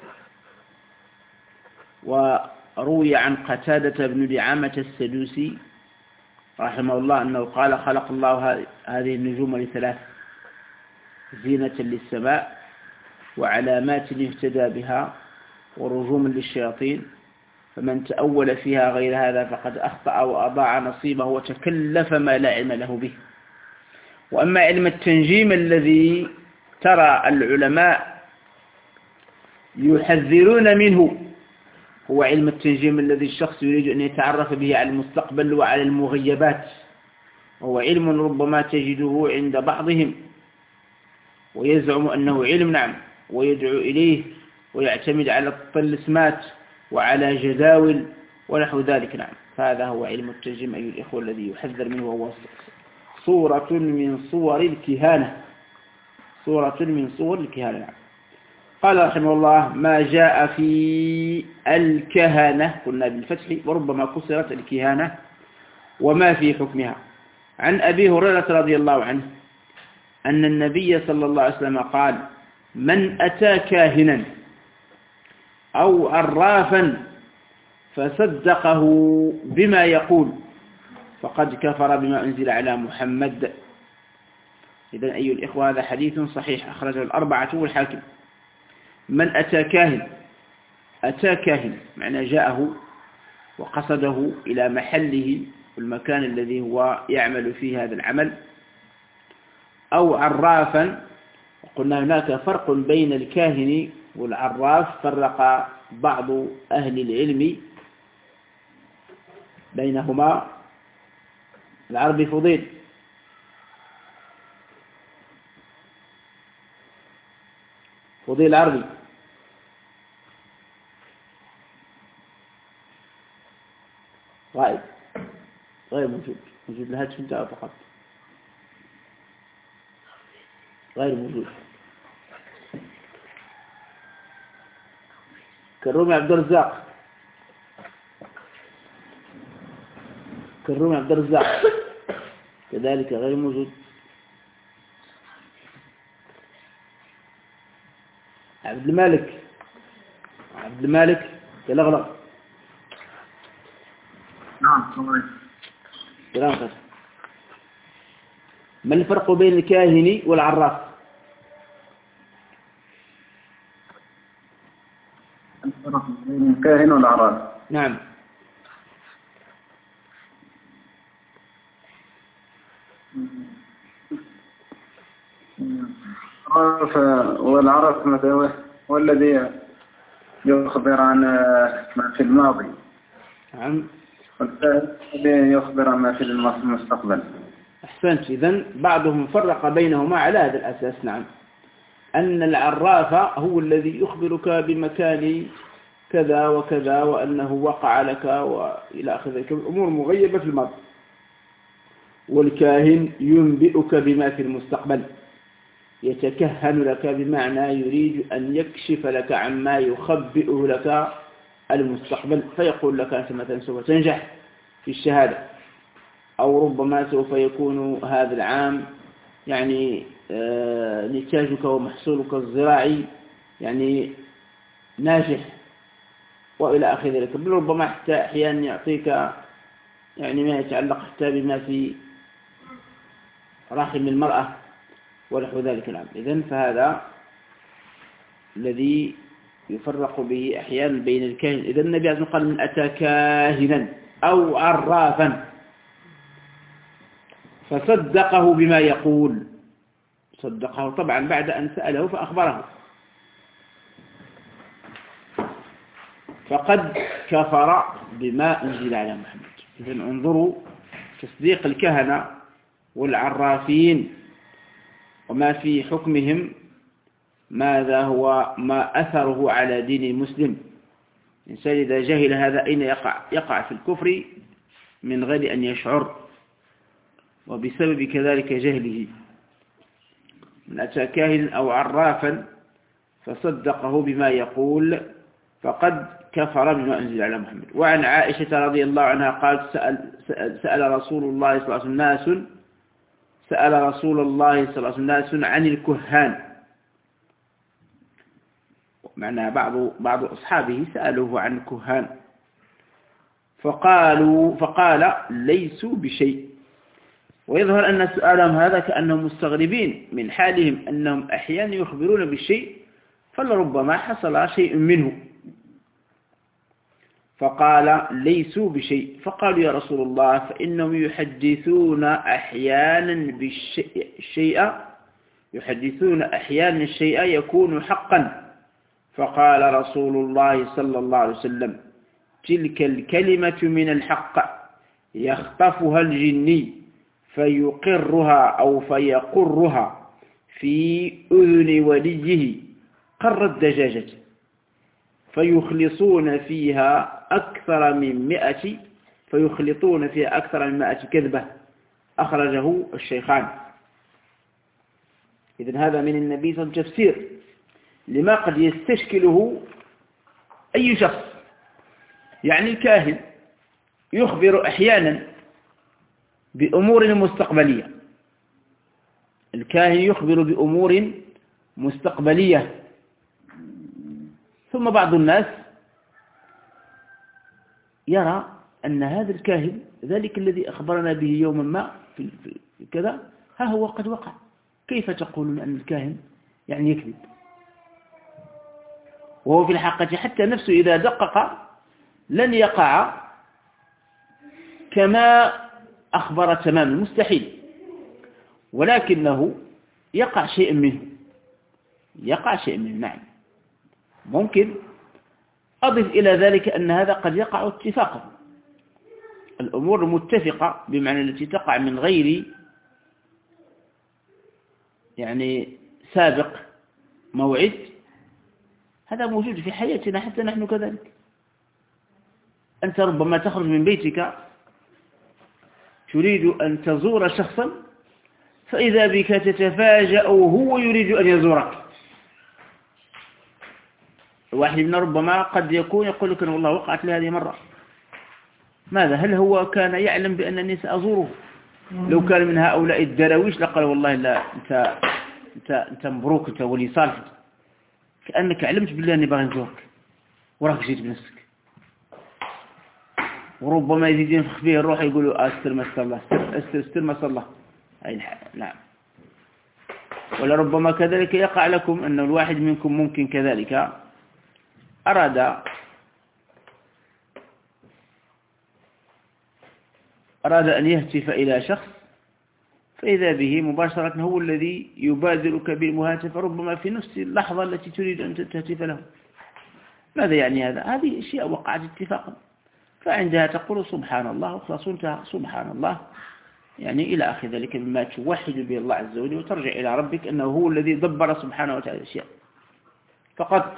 وروي عن قتادة بن دعامة السدوسي رحمه الله أنه قال خلق الله هذه النجوم لثلاث: زينة للسماء، وعلامات يهتدى بها، ورجوم للشياطين، فمن تأول فيها غير هذا فقد أخطأ وأضاع نصيبه وتكلف ما لا علم له به. وأما علم التنجيم الذي ترى العلماء يحذرون منه هو علم التنجيم الذي الشخص يريد أن يتعرف به على المستقبل وعلى المغيبات، وهو علم ربما تجده عند بعضهم ويزعم أنه علم نعم ويدعو إليه ويعتمد على الطلسمات وعلى جداول ونحو ذلك. نعم، فهذا هو علم التنجيم أيها الإخوة الذي يحذر منه، وهو صورة من صور الكهانة، صورة من صور الكهانة. نعم. قال رحمه الله: ما جاء في الكهانة، قلنا بالفتح وربما كسرت الكهانة، وما في حكمها. عن أبي هريرة رضي الله عنه أن النبي صلى الله عليه وسلم قال: من أتى كاهنا أو عرافا فصدقه بما يقول فقد كفر بما أنزل على محمد. إذن أيها الإخوة هذا حديث صحيح أخرجه الأربعة والحاكم. من أتى كاهن، أتى كاهن معنى جاءه وقصده إلى محله والمكان الذي هو يعمل فيه هذا العمل، أو عرافا. قلنا هناك فرق بين الكاهن والعراف، فرق بعض أهل العلم بينهما. العربي فضيل، فضيل العربي. غائب، غير موجود. موجود الهاتف انتهى فقط، غير موجود. كرومي عبد الرزاق، كرومي عبد الرزاق كذلك غير موجود. عبد المالك، عبد المالك كالأغلب. نعم كلام. ما الفرق بين الكاهن والعراف؟ الفرق بين الكاهن والعراف. نعم. العراف والعرف مثلا هو الذي يخبر عن ما في الماضي. نعم. والكاهن يخبر عن ما في المستقبل. أحسنت. إذن بعضهم فرق بينهما على هذا الأساس. نعم، أن العراف هو الذي يخبرك بمكان كذا وكذا وأنه وقع لك وإلى آخر ذلك الأمور مغيبة في الماضي. والكاهن ينبئك بما في المستقبل، يتكهن لك بمعنى يريد أن يكشف لك عما يخبئه لك المستقبل، فيقول لك أنت مثلا سوف تنجح في الشهادة، أو ربما سوف يكون هذا العام يعني آه نتاجك ومحصولك الزراعي يعني ناجح وإلى آخر ذلك. بل ربما حتى أحيانا يعطيك يعني ما يتعلق حتى بما في رحم المرأة ونحو ذلك. العام. إذن فهذا الذي يفرق به أحيانا بين الكاهن. إذن النبي عليه الصلاة والسلام قال: من أتى كاهنا أو عرافا فصدقه بما يقول. صدقه طبعا بعد أن سأله فأخبره، فقد كفر بما أنزل على محمد. إذن انظروا تصديق الكهنة والعرافين وما في حكمهم، ماذا هو ما أثره على دين المسلم. الإنسان إذا جهل هذا أين يقع؟ يقع في الكفر من غير أن يشعر، وبسبب كذلك جهله. من أتى كاهن أو عرافا فصدقه بما يقول فقد كفر بما أنزل على محمد. وعن عائشة رضي الله عنها قالت: سأل, سأل, سأل رسول الله صلى الله عليه وسلم ناس سأل رسول الله صلى الله عليه وسلم ناس عن الكهان. معنى بعض بعض أصحابه سألوه عن الكهان فقالوا فقال: ليسوا بشيء. ويظهر أن سؤالهم هذا كأنهم مستغربين من حالهم، أنهم أحيانا يخبرون بالشيء فلربما حصل شيء منه. فقال: ليسوا بشيء. فقالوا: يا رسول الله، فإنهم يحدثون أحيانا بالشيء يحدثون أحيانا الشيء يكون حقا. فقال رسول الله صلى الله عليه وسلم: تلك الكلمة من الحق يخطفها الجني فيقرها أو فيقرها في أذن وليه قر الدجاجة فيخلصون فيها أكثر من مئة فيخلطون فيها أكثر من مئة كذبة أخرجه الشيخان. إذن هذا من النبي صلى الله عليه وسلم تفسير لما قد يستشكله أي شخص. يعني الكاهن يخبر أحيانا بأمور مستقبلية، الكاهن يخبر بأمور مستقبلية، ثم بعض الناس يرى أن هذا الكاهن ذلك الذي أخبرنا به يوما ما في كذا ها هو قد وقع، كيف تقولون أن الكاهن يعني يكذب؟ وهو في الحقيقة حتى نفسه إذا دقق لن يقع كما أخبر تماما، مستحيل، ولكنه يقع شيء منه، يقع شيء منه. نعم ممكن أضف إلى ذلك أن هذا قد يقع اتفاقا، الأمور المتفقة بمعنى التي تقع من غير يعني سابق موعد، هذا موجود في حياتنا حتى نحن كذلك. أنت ربما تخرج من بيتك تريد أن تزور شخصا فإذا بك تتفاجأ وهو يريد أن يزورك. واحد منا ربما قد يكون يقول لك والله وقعت لي هذه مرة، ماذا؟ هل هو كان يعلم بأنني سأزوره؟ لو كان من هؤلاء الدراويش لقال والله لا أنت أنت أنت مبروك، أنت ولي صالح، كأنك علمت بالله أني باغي نزورك وراك جيت بنفسك. وربما يزيد ينفخ فيه الروح يقولوا استر ما استر الله، استر استر ما استر الله. أي نعم. ولربما كذلك يقع لكم أن الواحد منكم ممكن كذلك أراد أراد أن يهتف إلى شخص فإذا به مباشرة هو الذي يبادرك بالمهاتفة ربما في نفس اللحظة التي تريد أن تهتف له. ماذا يعني هذا؟ هذه أشياء وقعت اتفاقا، فعندها تقول سبحان الله وخلاص انتهى، سبحان الله يعني إلى آخر ذلك مما توحد به الله عز وجل وترجع إلى ربك أنه هو الذي دبر سبحانه وتعالى الأشياء فقط.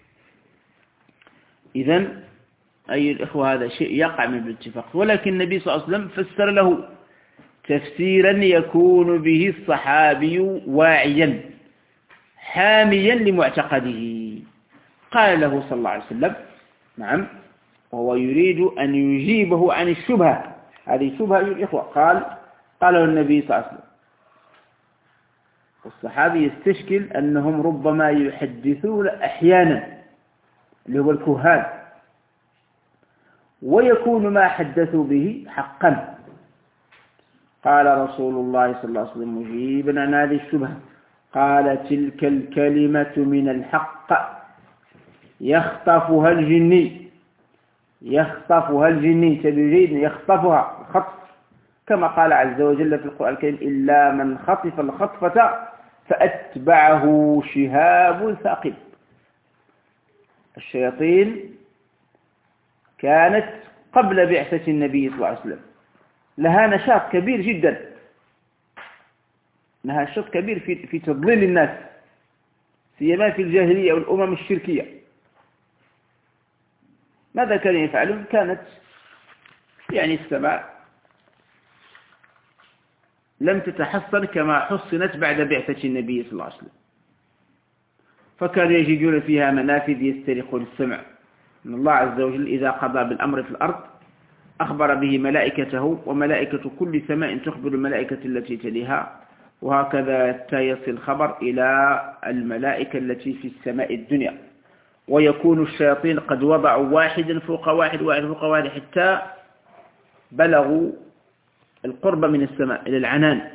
إذن أي الإخوة هذا شيء يقع من الاتفاق، ولكن النبي صلى الله عليه وسلم فسر له تفسيرا يكون به الصحابي واعيا حاميا لمعتقده. قال له صلى الله عليه وسلم نعم، وهو يريد أن يجيبه عن الشبهة، هذه شبهة أيها الإخوة. قال قاله النبي صلى الله عليه وسلم، والصحابي يستشكل أنهم ربما يحدثون أحيانا اللي هو الكهان ويكون ما حدثوا به حقا. قال رسول الله صلى الله عليه وسلم مجيبا عن هذه الشبهة، قال تلك الكلمة من الحق يخطفها الجني، يخطفها الجني تبجيد يخطفها خطف، كما قال عز وجل في القرآن الكريم إلا من خطف الخطفة فأتبعه شهاب ثاقب. الشياطين كانت قبل بعثة النبي صلى الله عليه وسلم لها نشاط كبير جدا، لها نشاط كبير في في تضليل الناس سيما في الجاهلية والأمم الشركية. ماذا كانوا يفعلون؟ كانت يعني السماء لم تتحصن كما حصنت بعد بعثة النبي صلى الله عليه وسلم، فكانوا يجدون فيها منافذ يسترقون السمع من الله عز وجل إذا قضى بالأمر في الأرض أخبر به ملائكته، وملائكة كل سماء تخبر الملائكة التي تليها، وهكذا يصل الخبر إلى الملائكة التي في السماء الدنيا. ويكون الشياطين قد وضعوا واحدا فوق واحد واحد فوق واحد حتى بلغوا القرب من السماء إلى العنان.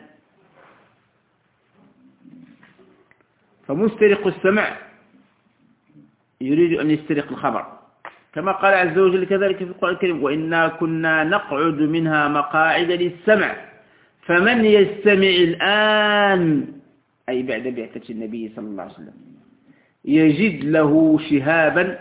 فمسترق السمع يريد أن يسترق الخبر، كما قال عز وجل كذلك في القرآن الكريم وإنا كنا نقعد منها مقاعد للسمع فمن يستمع الآن، أي بعد بعثة النبي صلى الله عليه وسلم، يجد له شهابا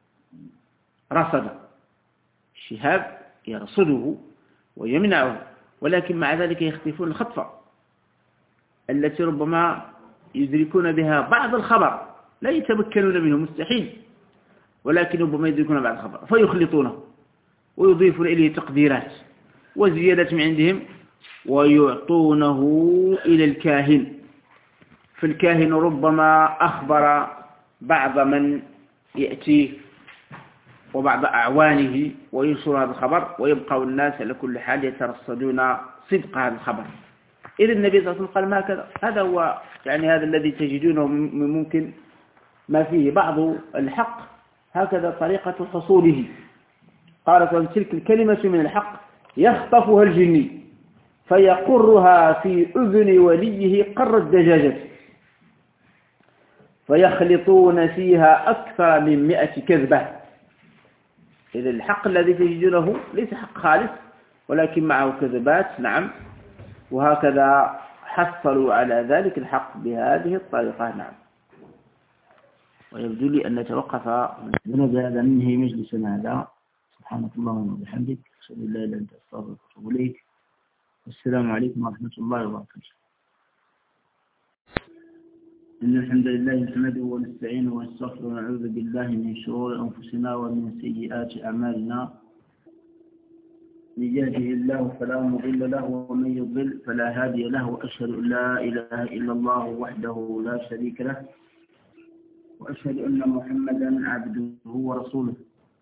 رصدا، شهاب يرصده ويمنعه، ولكن مع ذلك يختفون الخطفة التي ربما يدركون بها بعض الخبر لا يتمكنون منه مستحيل، ولكن ربما يدركون بعد الخبر فيخلطونه ويضيفون إليه تقديرات وزيادة من عندهم ويعطونه إلى الكاهن. فالكاهن ربما أخبر بعض من يأتيه وبعض أعوانه وينشر هذا الخبر، ويبقى الناس على كل حال يترصدون صدق هذا الخبر. إذا النبي صلى الله عليه وسلم قال ما هكذا. هذا هو يعني هذا الذي تجدونه ممكن ما فيه بعض الحق، هكذا طريقة حصوله. قالت تلك الكلمة من الحق يخطفها الجني فيقرها في أذن وليه قر الدجاجة فيخلطون فيها أكثر من مئة كذبة. إذا الحق الذي تجدونه ليس حق خالص ولكن معه كذبات. نعم، وهكذا حصلوا على ذلك الحق بهذه الطريقة. نعم. ويبدو لي أن نتوقف بهذا ننهي مجلسنا هذا. سبحانك اللهم وبحمدك، أشهد أن لا إله إلا أنت، أستغفرك وأتوب إليك. والسلام عليكم ورحمة الله وبركاته. إن الحمد لله نحمده ونستعينه ونستغفره ونعوذ بالله من شرور أنفسنا ومن سيئات أعمالنا. من يهده الله فلا مضل له ومن يضلل فلا هادي له، وأشهد أن لا إله إلا الله وحده لا شريك له، وأشهد أن محمدا عبده ورسوله.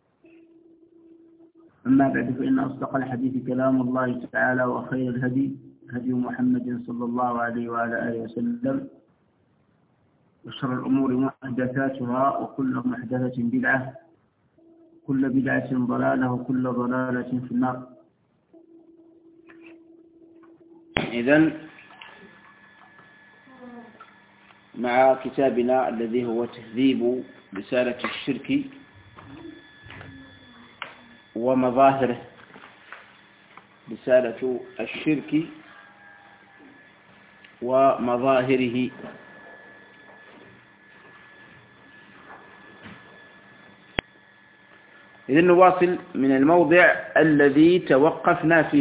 أما بعد، فإن أصدق الحديث كلام الله تعالى، وخير الهدي هدي محمد صلى الله عليه وعلى آله وسلم، وشر الأمور محدثاتها، وكل محدثة بدعة، كل بدعة ضلالة، وكل ضلالة في النار. إذن مع كتابنا الذي هو تهذيب رسالة الشرك ومظاهره، رسالة الشرك ومظاهره. إذن نواصل من الموضع الذي توقفنا فيه،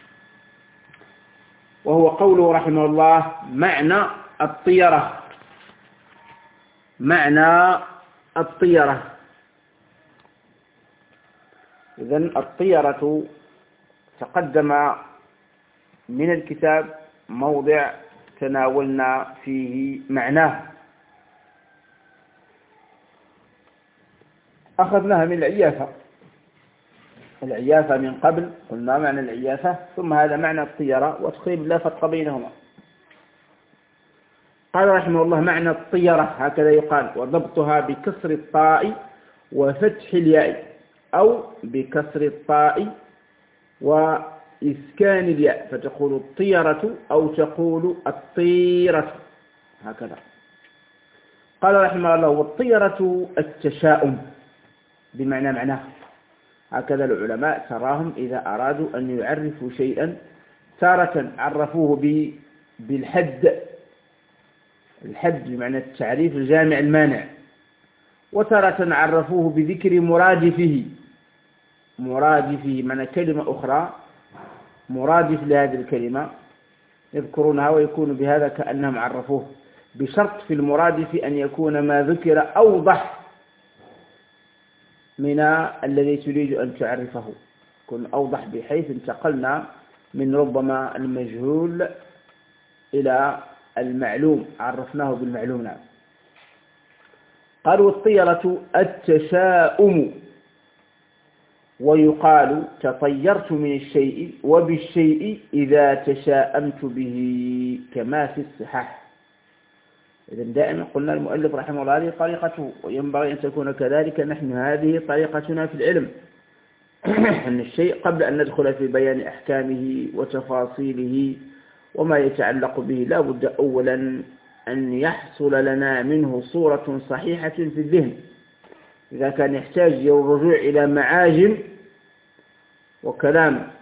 وهو قوله رحمه الله: معنى الطيرة. معنى الطيرة. إذن الطيرة تقدم من الكتاب موضع تناولنا فيه معناه، أخذناها من العيافة. العيافة من قبل قلنا معنى العيافة، ثم هذا معنى الطيرة، وتقريبا لا فرق بينهما. قال رحمه الله: معنى الطيرة هكذا يقال، وضبطها بكسر الطاء وفتح الياء، أو بكسر الطاء وإسكان الياء، فتقول الطيرة أو تقول الطيرة، هكذا. قال رحمه الله: والطيرة التشاؤم، بمعنى معناه. هكذا العلماء تراهم إذا أرادوا أن يعرفوا شيئا تارة عرفوه بالحد، الحد بمعنى التعريف الجامع المانع، وتارة عرفوه بذكر مرادفه، مرادفه معنى كلمة أخرى مرادف لهذه الكلمة يذكرونها، ويكون بهذا كأنهم عرفوه، بشرط في المرادف أن يكون ما ذكر أوضح من الذي تريد أن تعرفه، يكون أوضح بحيث انتقلنا من ربما المجهول إلى المعلوم، عرفناه بالمعلوم. نعم. قالوا: الطيرة التشاؤم، ويقال تطيرت من الشيء وبالشيء إذا تشاءمت به، كما في الصحاح. إذن دائما قلنا المؤلف رحمه الله هذه طريقته، وينبغي أن تكون كذلك نحن، هذه طريقتنا في العلم. أن الشيء قبل أن ندخل في بيان أحكامه وتفاصيله وما يتعلق به لا بد أولا أن يحصل لنا منه صورة صحيحة في الذهن. إذا كان يحتاج الرجوع إلى معاجم وكلام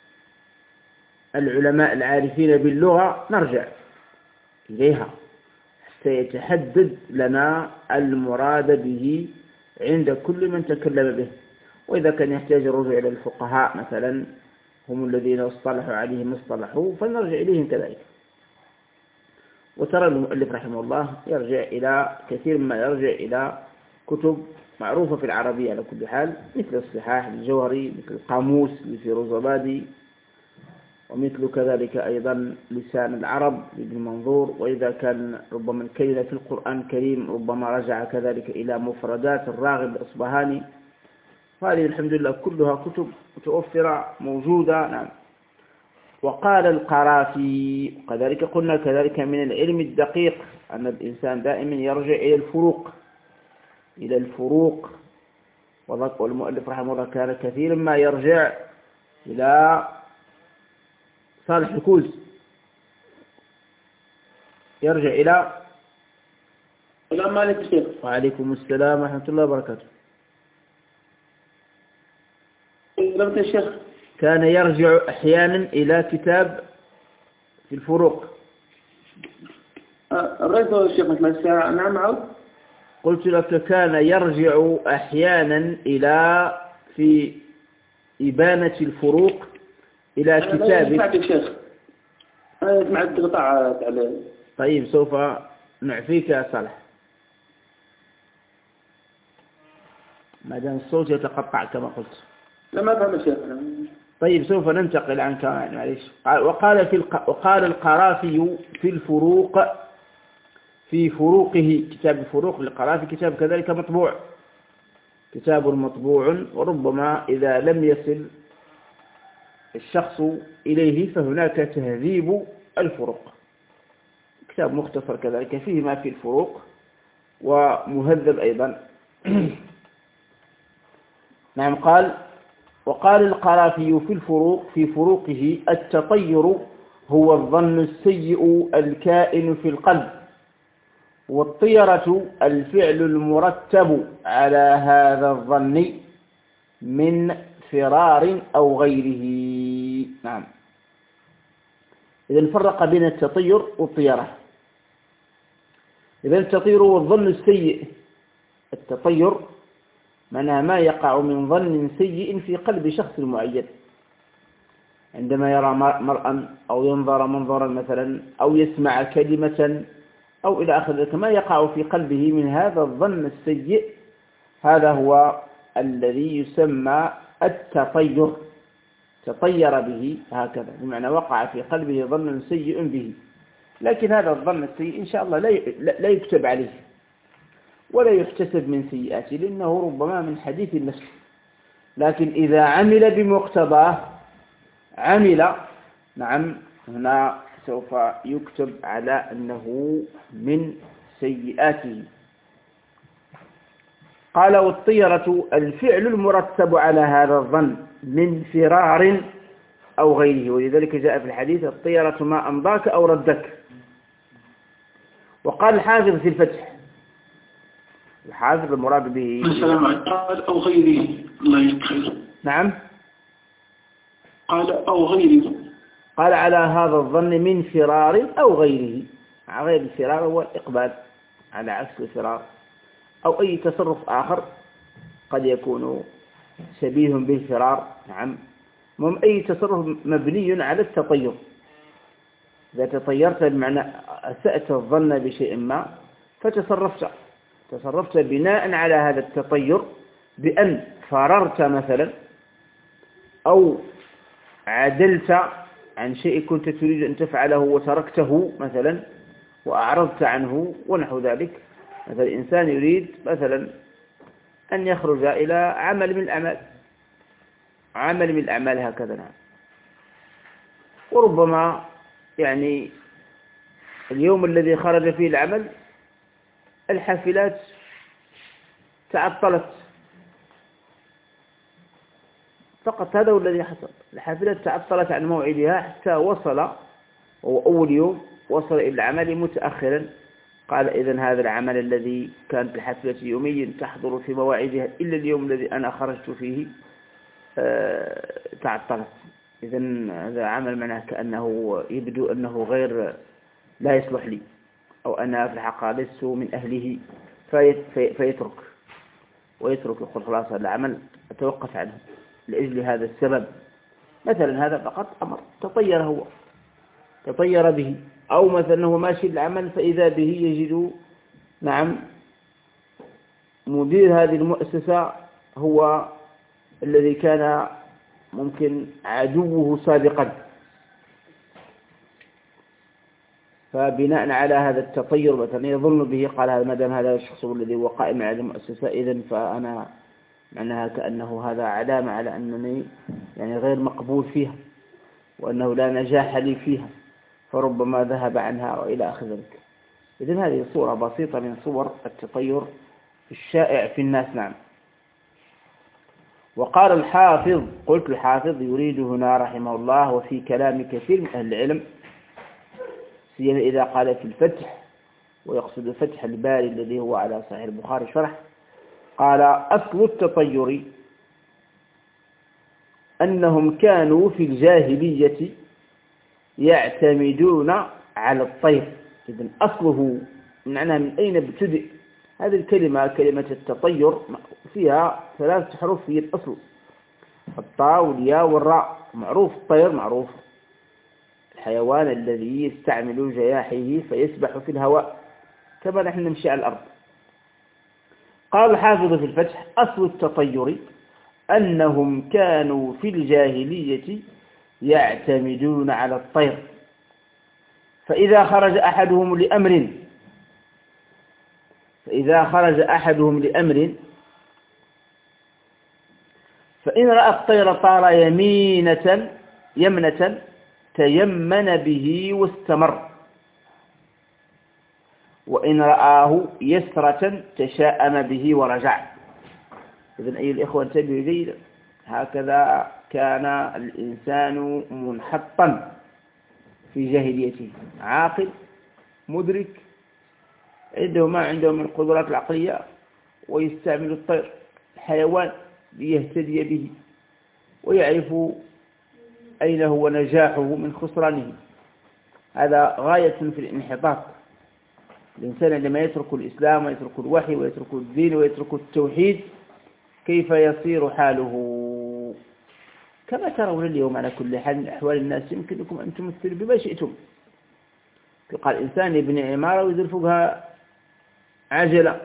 العلماء العارفين باللغة نرجع إليها حتى يتحدد لنا المراد به عند كل من تكلم به. وإذا كان يحتاج الرجوع إلى الفقهاء مثلا، هم الذين اصطلحوا عليهم اصطلحوا، فنرجع إليهم كذلك. وترى المؤلف رحمه الله يرجع إلى كثير ما يرجع إلى كتب معروفة في العربية على كل حال، مثل الصحاح للجوهري، مثل القاموس لفيروزابادي، ومثل كذلك أيضا لسان العرب لابن منظور. وإذا كان ربما الكلمة في القرآن الكريم ربما رجع كذلك إلى مفردات الراغب الأصبهاني. هذه الحمد لله كلها كتب متوفرة موجودة. نعم. وقال القرافي كذلك، قلنا كذلك من العلم الدقيق أن الإنسان دائما يرجع إلى الفروق إلى الفروق والمؤلف رحمه الله كان كثيرا ما يرجع إلى صالح الكوز، يرجع إلى السلام عليكم شيخ. وعليكم السلام ورحمة الله وبركاته. لم الشيخ كان يرجع أحيانا إلى كتاب في الفروق. الرئيس الشيخ مثلا نعم عود. قلت لك كان يرجع أحيانا إلى في إبانة الفروق إلى كتاب. أنا شيخ أنا سمعت قطع على. طيب سوف نعفيك يا صالح ما دام الصوت يتقطع كما قلت. لا ما فهم الشيخ. طيب سوف ننتقل عنك معليش. وقال في الق... وقال القرافي في الفروق في فروقه، كتاب الفروق للقرافي كتاب كذلك مطبوع، كتاب مطبوع، وربما إذا لم يصل الشخص إليه فهناك تهذيب الفروق، كتاب مختصر كذلك فيه ما في الفروق ومهذب أيضا. نعم. قال وقال القرافي في الفروق في فروقه التطير هو الظن السيء الكائن في القلب، والطيرة الفعل المرتب على هذا الظن من فرار أو غيره. نعم. إذن فرق بين التطير والطيرة. إذن التطير هو الظن السيء، التطير معناها ما يقع من ظن سيء في قلب شخص معين، عندما يرى مرأة أو ينظر منظرا مثلا أو يسمع كلمة أو إلى آخر ذلك، ما يقع في قلبه من هذا الظن السيء، هذا هو الذي يسمى التطير، تطير به هكذا، بمعنى وقع في قلبه ظن سيء به. لكن هذا الظن السيء إن شاء الله لا يكتب عليه ولا يحتسب من سيئاته، لأنه ربما من حديث النفس. لكن إذا عمل بمقتضاه عمل، نعم، هنا سوف يكتب على أنه من سيئاته. قال والطيرة الفعل المرتب على هذا الظن من فرار أو غيره، ولذلك جاء في الحديث الطيرة ما أمضاك أو ردك. وقال الحافظ في الفتح، الحافظ المراد به السلام عليكم. قال أو غيره. الله يخير. نعم. قال أو غيره. قال على هذا الظن من فرار أو غيره. غير الفرار هو الإقبال على عكس الفرار، أو أي تصرف آخر قد يكون شبيه بالفرار. نعم. مم أي تصرف مبني على التطير. إذا تطيرت بمعنى أسأت الظن بشيء ما فتصرفت تصرفت بناء على هذا التطير بأن فررت مثلا، أو عدلت عن شيء كنت تريد أن تفعله وتركته مثلا وأعرضت عنه ونحو ذلك. مثلا الإنسان يريد مثلا أن يخرج إلى عمل من الأعمال عمل من الأعمال هكذا، نعم. وربما يعني اليوم الذي خرج فيه العمل الحافلات تعطلت فقط، هذا هو الذي حصل. الحافلات تعطلت عن موعدها حتى وصل، وهو أول يوم وصل إلى العمل متأخرا. قال إذن هذا العمل الذي كانت الحافلة يوميا تحضر في مواعيدها إلا اليوم الذي أنا خرجت فيه تعطلت. إذن هذا عمل معناه كأنه يبدو أنه غير لا يصلح لي، أو أنا في الحقيقة لست من أهله، فيترك ويترك يقول خلاص هذا العمل أتوقف عنه لأجل هذا السبب مثلا. هذا فقط أمر تطير، هو تطير به، أو مثلا هو ماشي العمل فإذا به يجد نعم مدير هذه المؤسسة هو الذي كان ممكن عدوه سابقا، فبناء على هذا التطير مثلا يظن به قال هذا ما دام هذا الشخص الذي هو قائم على المؤسسة إذن فأنا معناها كأنه هذا علامة على أنني يعني غير مقبول فيها وأنه لا نجاح لي فيها، فربما ذهب عنها وإلى آخر ذلك. إذن هذه صورة بسيطة من صور التطير الشائع في الناس. نعم. وقال الحافظ، قلت الحافظ يريد هنا رحمه الله وفي كلام كثير من أهل العلم سيما إذا قال في الفتح ويقصد فتح الباري الذي هو على صحيح البخاري شرح، قال أصل التطير أنهم كانوا في الجاهلية يعتمدون على الطير. إذن أصله معناها من أين ابتدئ هذه الكلمة؟ كلمة التطير فيها ثلاثة حروف في الأصل، الطاء والياء والراء. معروف الطير معروف الحيوان الذي يستعمل جياحه فيسبح في الهواء كما نحن نمشي على الأرض. قال الحافظ في الفتح أصل التطير أنهم كانوا في الجاهلية يعتمدون على الطير، فإذا خرج أحدهم لأمر فإذا خرج أحدهم لأمر فإن رأى الطير طار يمينة يمنة تيمن به واستمر، وإن رآه يسرة تشاءم به ورجع. إذن أيها الإخوة انتبهوا جيدا، هكذا كان الإنسان منحطا في جاهليته، عاقل مدرك عنده ما عنده من القدرات العقلية ويستعمل الطير حيوان ليهتدي به ويعرف أين هو نجاحه من خسرانه. هذا غاية في الانحطاط. الإنسان عندما يترك الإسلام ويترك الوحي ويترك الدين ويترك التوحيد كيف يصير حاله؟ كما ترون اليوم على كل حال من أحوال الناس يمكن لكم أن تمثلوا بما شئتم. يقال إنسان يبني عمارة ويدير فوقها عجلة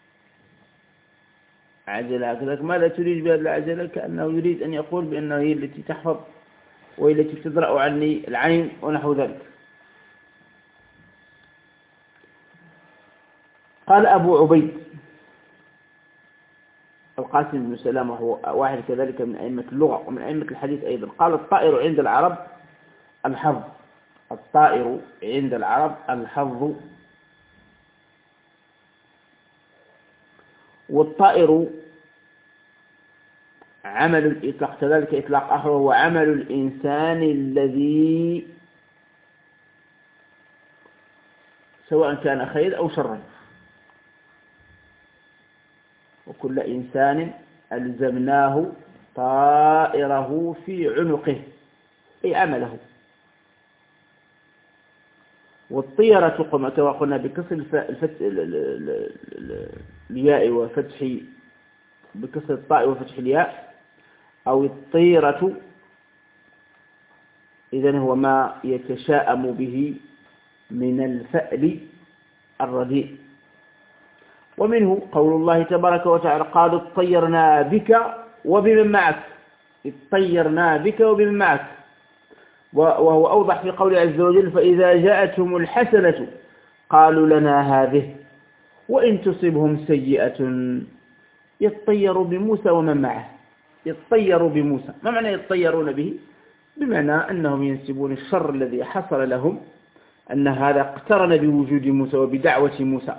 عجلة كذلك. ماذا تريد بهذه العجلة؟ كأنه يريد أن يقول بأنه هي التي تحفظ وهي التي تدرأ عني العين ونحو ذلك. قال أبو عبيد القاسم بن سلام وهو واحد كذلك من أئمة اللغة ومن أئمة الحديث أيضا، قال الطائر عند العرب الحظ. الطائر عند العرب الحظ، والطائر عمل الإطلاق كذلك إطلاق آخر هو عمل الإنسان الذي سواء كان خير أو شرا، وكل إنسان ألزمناه طائره في عنقه أي عمله. والطيرة كما قلنا بكسر الياء وفتح بكسر الطاء وفتح الياء أو الطيرة، إذن هو ما يتشاءم به من الفأل الرديء. ومنه قول الله تبارك وتعالى قالوا اطيرنا بك وبمن معك، اطيرنا بك وبمن معك. وهو أوضح في قوله عز وجل فإذا جاءتهم الحسنة قالوا لنا هذه وإن تصبهم سيئة يطيروا بموسى ومن معه. يطيروا بموسى، ما معنى يطيرون به؟ بمعنى أنهم ينسبون الشر الذي حصل لهم أن هذا اقترن بوجود موسى وبدعوة موسى.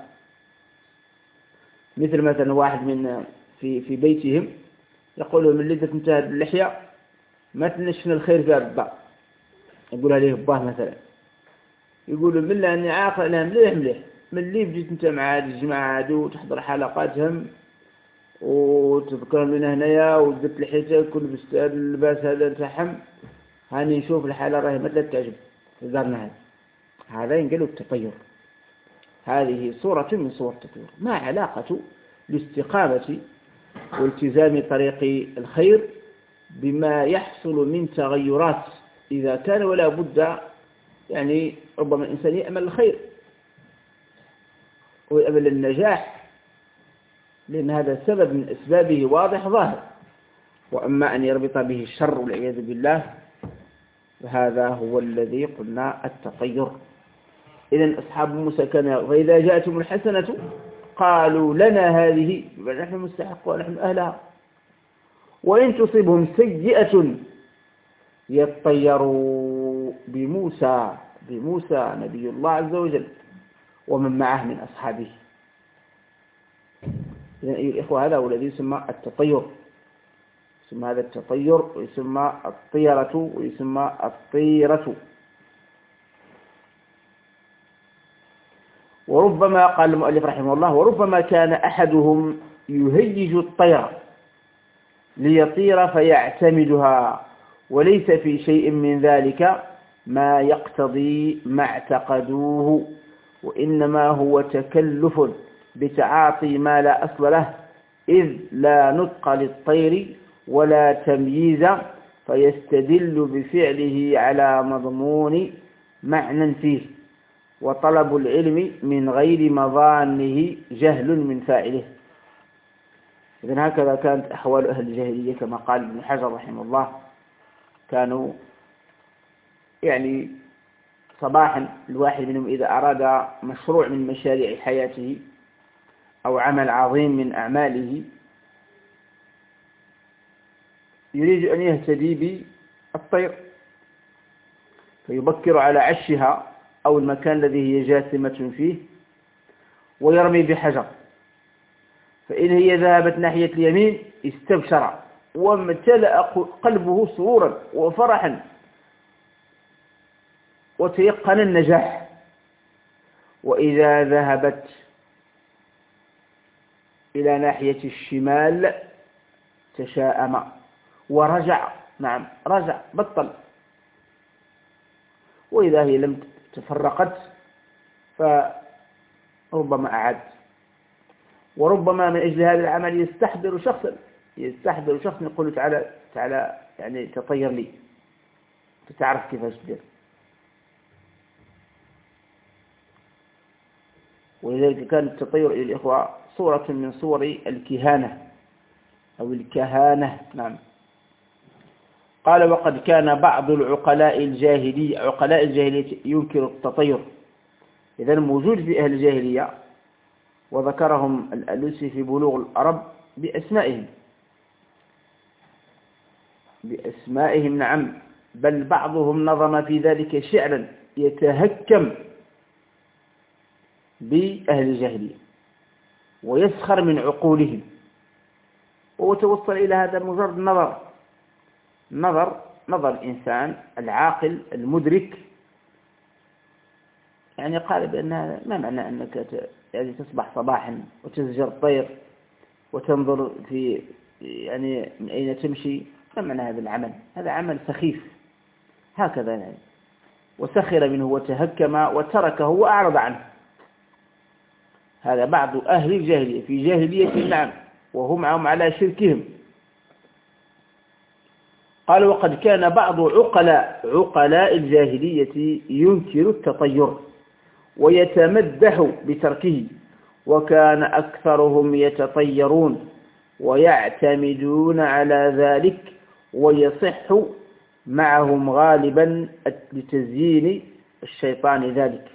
مثل مثلا واحد من في في بيتهم يقول له من لذة انتهت اللحية ما تنشن الخير فيها بالضبط، يقول عليه باه مثلا، يقول له من لأني عاقل أنا مليح مليح من اللي بجيت انت مع الجماعة عادو تحضر حلقاتهم وتذكرهم لنا هنايا وزدت لحيتك ولبست اللباس هذا تحم هاني نشوف الحالة راهي مثلا تعجب زارنا هذا هذا ينقل التطير. هذه صورة من صور التطير. ما علاقة الاستقامة والتزام طريق الخير بما يحصل من تغيرات إذا كان ولا بد يعني ربما الإنسان يأمل الخير ويأمل النجاح، لأن هذا سبب من أسبابه واضح ظاهر. وأما أن يربط به الشر والعياذ بالله فهذا هو الذي قلنا التطير. إذن أصحاب موسى كانوا فإذا جاءتهم الحسنة قالوا لنا هذه، نحن مستحق ونحن أهلها، وإن تصبهم سيئة يطيروا بموسى بموسى نبي الله عز وجل ومن معه من أصحابه. إذن أيها الإخوة هذا هو الذي يسمى التطير، يسمى هذا التطير ويسمى الطيرة ويسمى الطيرة. وربما قال المؤلف رحمه الله وربما كان أحدهم يهيج الطير ليطير فيعتمدها، وليس في شيء من ذلك ما يقتضي ما اعتقدوه، وإنما هو تكلف بتعاطي ما لا أصل له، إذ لا نطق للطير ولا تمييز، فيستدل بفعله على مضمون معنى فيه، وطلب العلم من غير مظانه جهل من فاعله. إذن هكذا كانت أحوال أهل الجاهلية كما قال ابن حجر رحمه الله. كانوا يعني صباحا الواحد منهم إذا أراد مشروع من مشاريع حياته أو عمل عظيم من أعماله يريد أن يهتدي بالطير، فيبكر على عشها أو المكان الذي هي جاثمة فيه ويرمي بحجر، فإن هي ذهبت ناحية اليمين استبشر وامتلأ قلبه سرورا وفرحا وتيقن النجاح، وإذا ذهبت إلى ناحية الشمال تشاءم ورجع، نعم رجع بطل، وإذا هي لم تفرقت فربما أعاد. وربما من أجل هذا العمل يستحضر شخصا يستحضر شخص يقول تعالى تعالى يعني تطير لي فتعرف كيف تدير. ولذلك كان التطير إلى الإخوة صورة من صور الكهانة أو الكهانة. نعم. قال وقد كان بعض العقلاء الجاهلية عقلاء الجاهلية ينكر التطير، إذن موجود في أهل الجاهلية، وذكرهم الألوسي في بلوغ العرب بأسمائهم بأسمائهم نعم، بل بعضهم نظم في ذلك شعرا يتهكم بأهل الجاهلية ويسخر من عقولهم، وتوصل إلى هذا مجرد نظر نظر نظر الإنسان العاقل المدرك، يعني قال بأن ما معنى أنك يعني تصبح صباحا وتزجر الطير وتنظر في يعني من أين تمشي، ما معنى هذا العمل؟ هذا عمل سخيف هكذا يعني، وسخر منه وتهكم وتركه وأعرض عنه. هذا بعض أهل الجاهلية في جاهلية نعم، وهم على شركهم. قال وقد كان بعض عقلاء عقلاء الجاهلية ينكر التطير ويتمدح بتركه، وكان أكثرهم يتطيرون ويعتمدون على ذلك، ويصح معهم غالبا لتزيين الشيطان ذلك.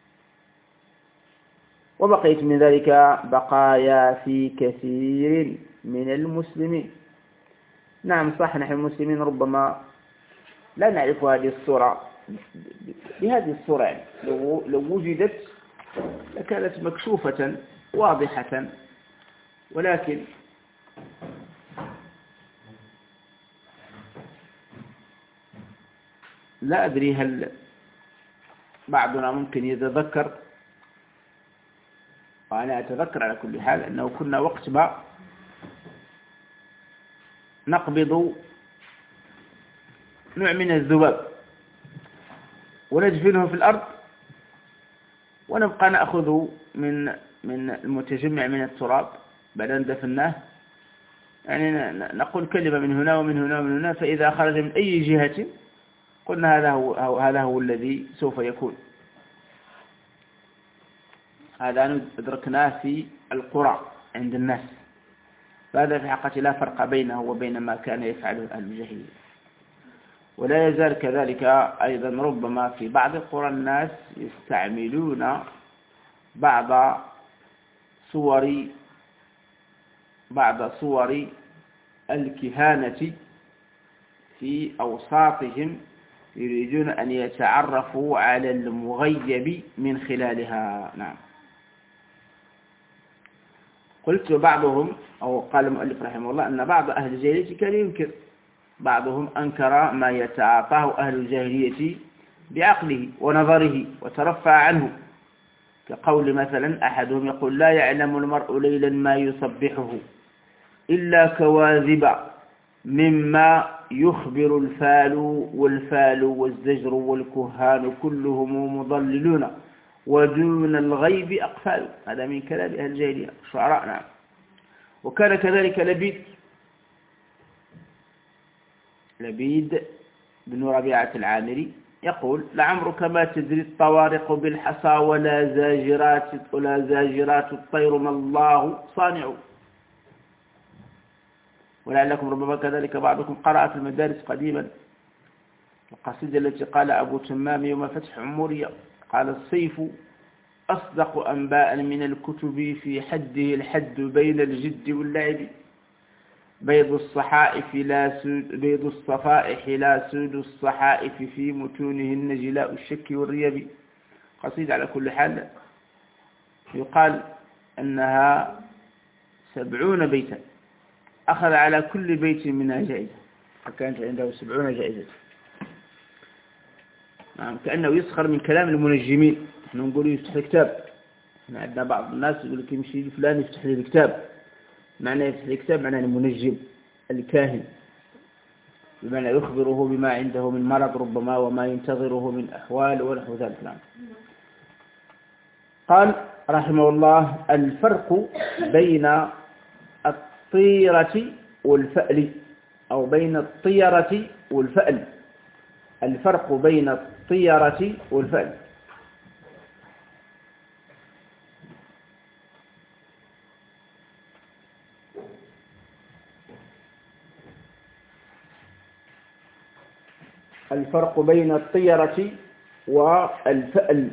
وبقيت من ذلك بقايا في كثير من المسلمين. نعم صح، نحن المسلمين ربما لا نعرف هذه الصورة بهذه الصورة، يعني لو, لو وجدت لكانت مكشوفة واضحة، ولكن لا أدري هل بعضنا ممكن يتذكر، وأنا أتذكر على كل حال أنه كنا وقت ما نقبض نوع من الذباب وندفنه في الأرض، ونبقى نأخذه من من المتجمع من التراب بعد أن دفناه، يعني نقول كلمة من هنا ومن هنا ومن هنا، فإذا خرج من أي جهة قلنا هذا هو, هذا هو الذي سوف يكون. هذا أدركناه في القرى عند الناس، فهذا في حقيقة لا فرق بينه وبين ما كان يفعله أهل الجاهلية. ولا يزال كذلك أيضا ربما في بعض قرى الناس يستعملون بعض صور بعض صور الكهانة في أوساطهم، يريدون أن يتعرفوا على المغيب من خلالها. نعم. قلت بعضهم، أو قال المؤلف رحمه الله، أن بعض أهل الجاهلية كان ينكر، بعضهم أنكر ما يتعاطاه أهل الجاهلية بعقله ونظره وترفع عنه، كقول مثلا أحدهم يقول: لا يعلم المرء ليلا ما يصبحه إلا كواذب مما يخبر الفال والفال والزجر والكهان كلهم مضللون ودون الغيب أقفال. هذا من كلام أهل الجاهلية الشعراء. نعم. وكان كذلك لبيد لبيد بن ربيعة العامري يقول: لعمرك ما تدري الطوارق بالحصى ولا زاجرات ولا زاجرات الطير ما الله صانع. ولعلكم ربما كذلك بعضكم قرأ في المدارس قديما القصيدة التي قال أبو تمام يوم فتح عمورية: قال السيف أصدق أنباء من الكتب في حده الحد بين الجد واللعب، بيض الصحائف لا سود بيض الصفائح لا سود الصحائف في متونهن جلاء الشك والريب. قصيدة على كل حال يقال أنها سبعون بيتا، أخذ على كل بيت منها جائزة، فكانت عنده سبعون جائزة. نعم. كأنه يسخر من كلام المنجمين. نحن نقول يفتح الكتاب، عندنا بعض الناس يقول لك يمشي فلان يفتح لي الكتاب. معنى يفتح الكتاب معنى المنجم الكاهن، بمعنى يخبره بما عنده من مرض ربما وما ينتظره من أحوال ونحو ذلك. نعم. قال رحمه الله: الفرق بين الطيرة والفأل، أو بين الطيرة والفأل. الفرق بين الطيرة والفأل. الفرق بين الطيرة والفأل.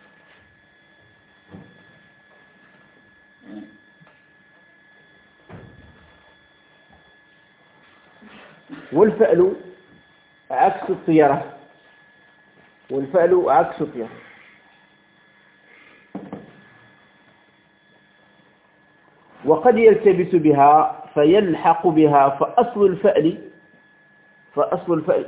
والفأل عكس الطيرة، والفأل عكس الطيرة. وقد يلتبس بها فيلحق بها، فأصل الفأل فأصل الفأل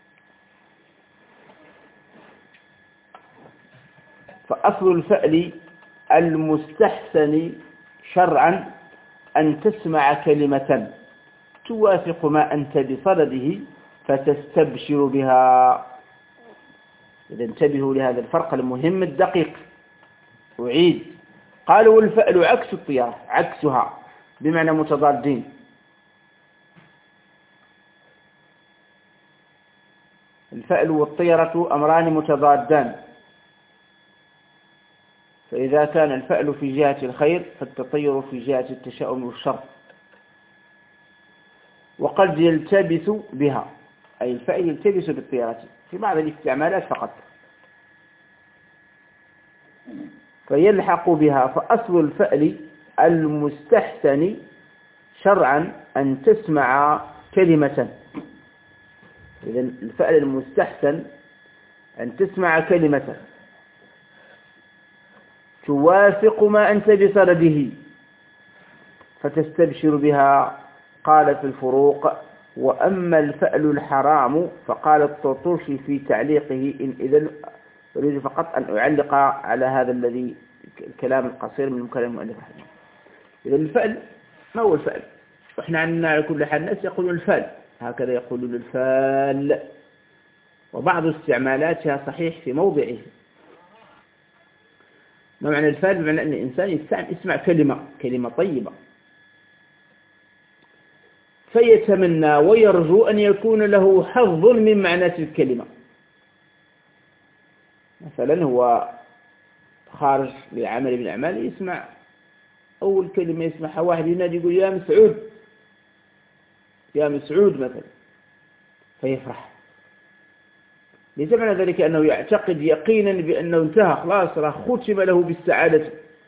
فأصل الفأل المستحسن شرعا أن تسمع كلمة توافق ما أنت بصدده فتستبشر بها. إذا انتبهوا لهذا الفرق المهم الدقيق. أعيد: قالوا والفأل عكس الطيرة، عكسها بمعنى متضادين. الفأل والطيرة أمران متضادان، فإذا كان الفأل في جهة الخير فالتطير في جهة التشاؤم والشر. وقد يلتبس بها، أي الفأل يلتبس بالطيرة في بعض الاستعمالات فقط، فيلحق بها. فأصل الفأل المستحسن شرعا أن تسمع كلمة. إذا الفأل المستحسن أن تسمع كلمة توافق ما أنت بصدده فتستبشر بها. قال في الفروق: وأما الفأل الحرام، فقال الطرطوشي في تعليقه: إن إذن أريد فقط أن أعلق على هذا الذي الكلام القصير من كلام المؤلف. إذا الفأل ما هو الفأل؟ وإحنا عندنا على كل حال الناس يقولون الفال، هكذا يقولون الفال، وبعض استعمالاتها صحيح في موضعه. ما معنى الفال؟ بمعنى أن الإنسان يسمع كلمة كلمة طيبة فيتمنى ويرجو أن يكون له حظ من معنى الكلمة، مثلا هو خارج لعمل من الأعمال، يسمع أول كلمة يسمعها واحد ينادي يقول يا مسعود يا مسعود مثلا، فيفرح. ليس معنى ذلك أنه يعتقد يقينا بأنه انتهى خلاص ختم له بالسعادة،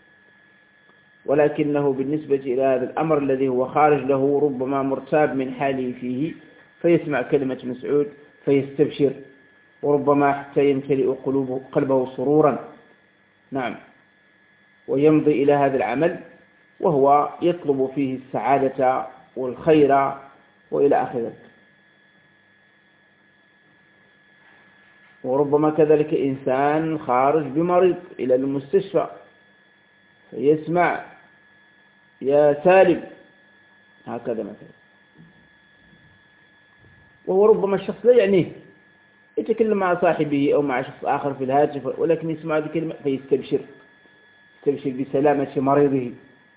ولكنه بالنسبة إلى هذا الأمر الذي هو خارج له ربما مرتاب من حاله فيه، فيسمع كلمة مسعود فيستبشر، وربما حتى يمتلئ قلوبه قلبه سرورا. نعم، ويمضي إلى هذا العمل وهو يطلب فيه السعادة والخير وإلى آخره. وربما كذلك إنسان خارج بمريض إلى المستشفى فيسمع يا سالم هكذا مثلا، وهو ربما الشخص لا يعنيه، يتكلم مع صاحبه أو مع شخص آخر في الهاتف، ولكن يسمع هذه الكلمة فيستبشر يستبشر بسلامة مريضه.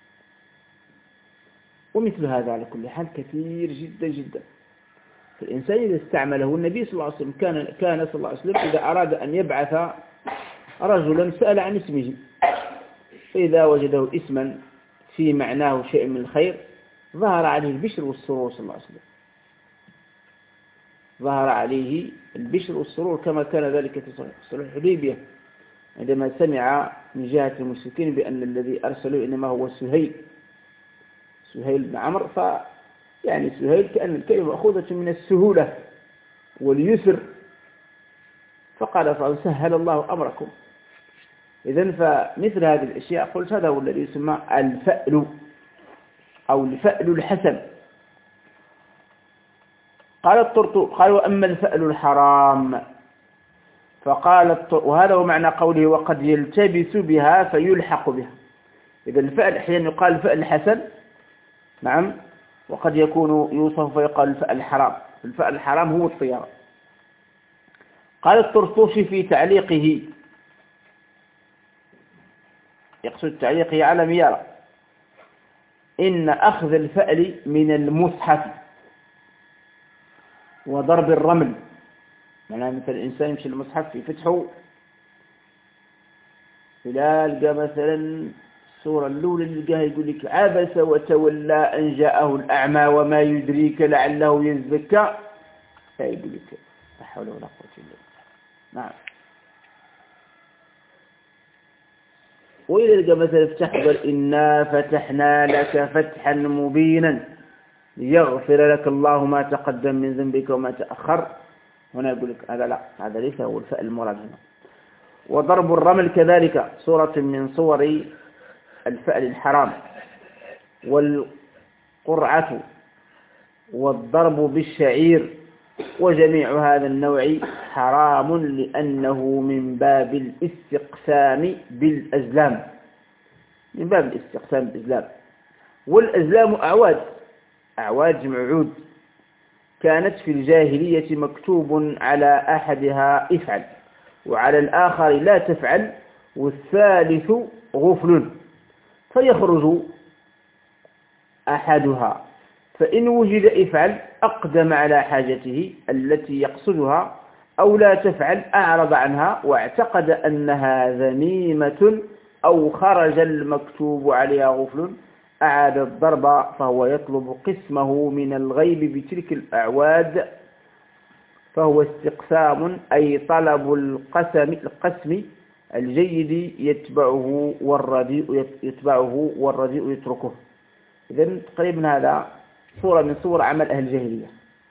ومثل هذا على كل حال كثير جدا جدا. فالإنسان إذا استعمله، النبي صلى الله عليه وسلم كان كان صلى الله عليه وسلم إذا أراد أن يبعث رجلا سأل عن اسمه، فإذا وجده اسما في معناه شيء من الخير ظهر عليه البشر والسرور صلى الله عليه وسلم، ظهر عليه البشر والسرور كما كان ذلك في صلح الحديبية عندما سمع من جهة المشركين بأن الذي أرسلوا إنما هو سهيل سهيل بن عمرو، ف يعني سهيل كأن الكلمة مأخوذة من السهولة واليسر، فقال فسهل الله أمركم. إذن فمثل هذه الأشياء قلت هذا هو الذي يسمى الفأل أو الفأل الحسن. قال الطرطو قال وأما الفأل الحرام فقال، وهذا هو معنى قوله وقد يلتبس بها فيلحق بها. إذا الفأل أحيانا يقال الفأل الحسن، نعم، وقد يكون يوصف فيقال الفأل الحرام. الفأل الحرام هو الطيرة. قال الطرطوشي في تعليقه، يقصد تعليقه على ميارة، إن أخذ الفأل من المصحف وضرب الرمل، معناه مثل الإنسان يمشي المصحف يفتحه يلقى مثلا السورة الأولى اللي لقاها يقول لك عبس وتولى أن جاءه الأعمى وما يدريك لعله يزكى، فيقول لك لا حول ولا قوة إلا بالله. نعم. وإذا لقى مثلا افتح إنا فتحنا لك فتحا مبينا ليغفر لك الله ما تقدم من ذنبك وما تأخر، هنا يقول لك هذا لا، هذا ليس هو الفأل المراد هنا. وضرب الرمل كذلك صورة من صور الفأل الحرام، والقرعة والضرب بالشعير، وجميع هذا النوع حرام لأنه من باب الاستقسام بالأزلام، من باب الاستقسام بالأزلام. والأزلام أعواد، أعواد جمع عود، كانت في الجاهلية مكتوب على أحدها افعل وعلى الآخر لا تفعل والثالث غفل، فيخرج أحدها، فإن وجد افعل أقدم على حاجته التي يقصدها، أو لا تفعل أعرض عنها واعتقد أنها ذميمة أو خرج المكتوب عليها غفل، أعاد الضرب، فهو يطلب قسمه من الغيب بتلك الأعواد، فهو استقسام أي طلب القسم القسم الجيد يتبعه والرديء يتبعه والرديء يتركه. إذن تقريبا هذا صورة من صور عمل أهل الجاهلية.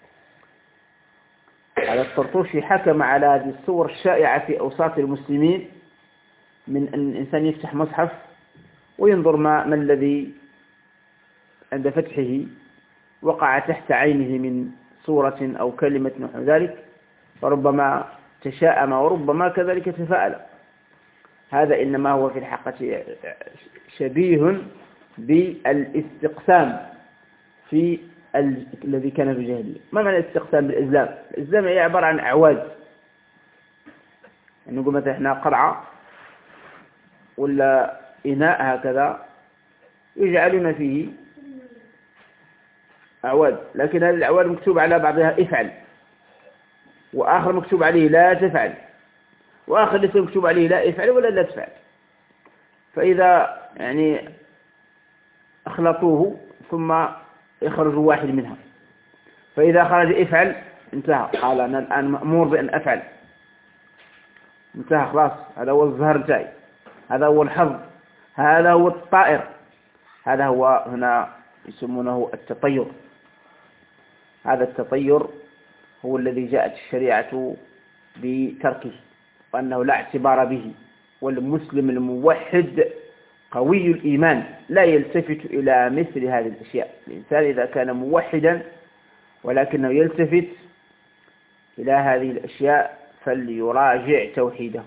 هذا الطرطوشي حكم على هذه الصور الشائعة في أوساط المسلمين، من أن الإنسان يفتح مصحف وينظر ما, ما الذي عند فتحه وقع تحت عينه من صورة أو كلمة نحو ذلك، فربما تشاءم وربما كذلك تفاءل. هذا إنما هو في الحقيقة شبيه بالاستقسام في ال... الذي كان في الجاهلية. ما معنى الاستقسام بالإزلام؟ الإزلام هي عبارة عن أعواد، نقول مثلا احنا قرعة ولا إناء هكذا يجعلون فيه أعواد، لكن هذه الأعواد مكتوب على بعضها افعل وآخر مكتوب عليه لا تفعل، وآخر ليس مكتوب عليه لا افعل ولا لا تفعل. فإذا يعني أخلطوه ثم يخرج واحد منها، فإذا خرج افعل انتهى، قال أنا الآن مأمور بأن أفعل، انتهى خلاص. هذا هو الظهر تاعي، هذا هو الحظ، هذا هو الطائر، هذا هو هنا يسمونه التطير. هذا التطير هو الذي جاءت الشريعة بتركه، وأنه لا اعتبار به. والمسلم الموحد قوي الإيمان لا يلتفت إلى مثل هذه الأشياء. الإنسان إذا كان موحدا ولكنه يلتفت إلى هذه الأشياء فليراجع توحيده.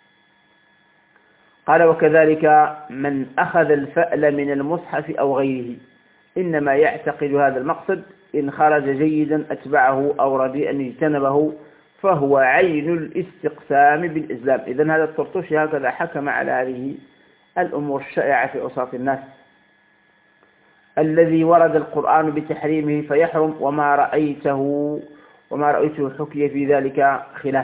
قال وكذلك من أخذ الفأل من المصحف أو غيره إنما يعتقد هذا المقصد، إن خرج جيدا أتبعه أو رديئا اجتنبه، فهو عين الاستقسام بالإسلام. إذن هذا الطرطوشي هكذا حكم على هذه الأمور الشائعة في أوساط الناس. الذي ورد القرآن بتحريمه فيحرم، وما رأيته وما رأيته حكي في ذلك خلاف.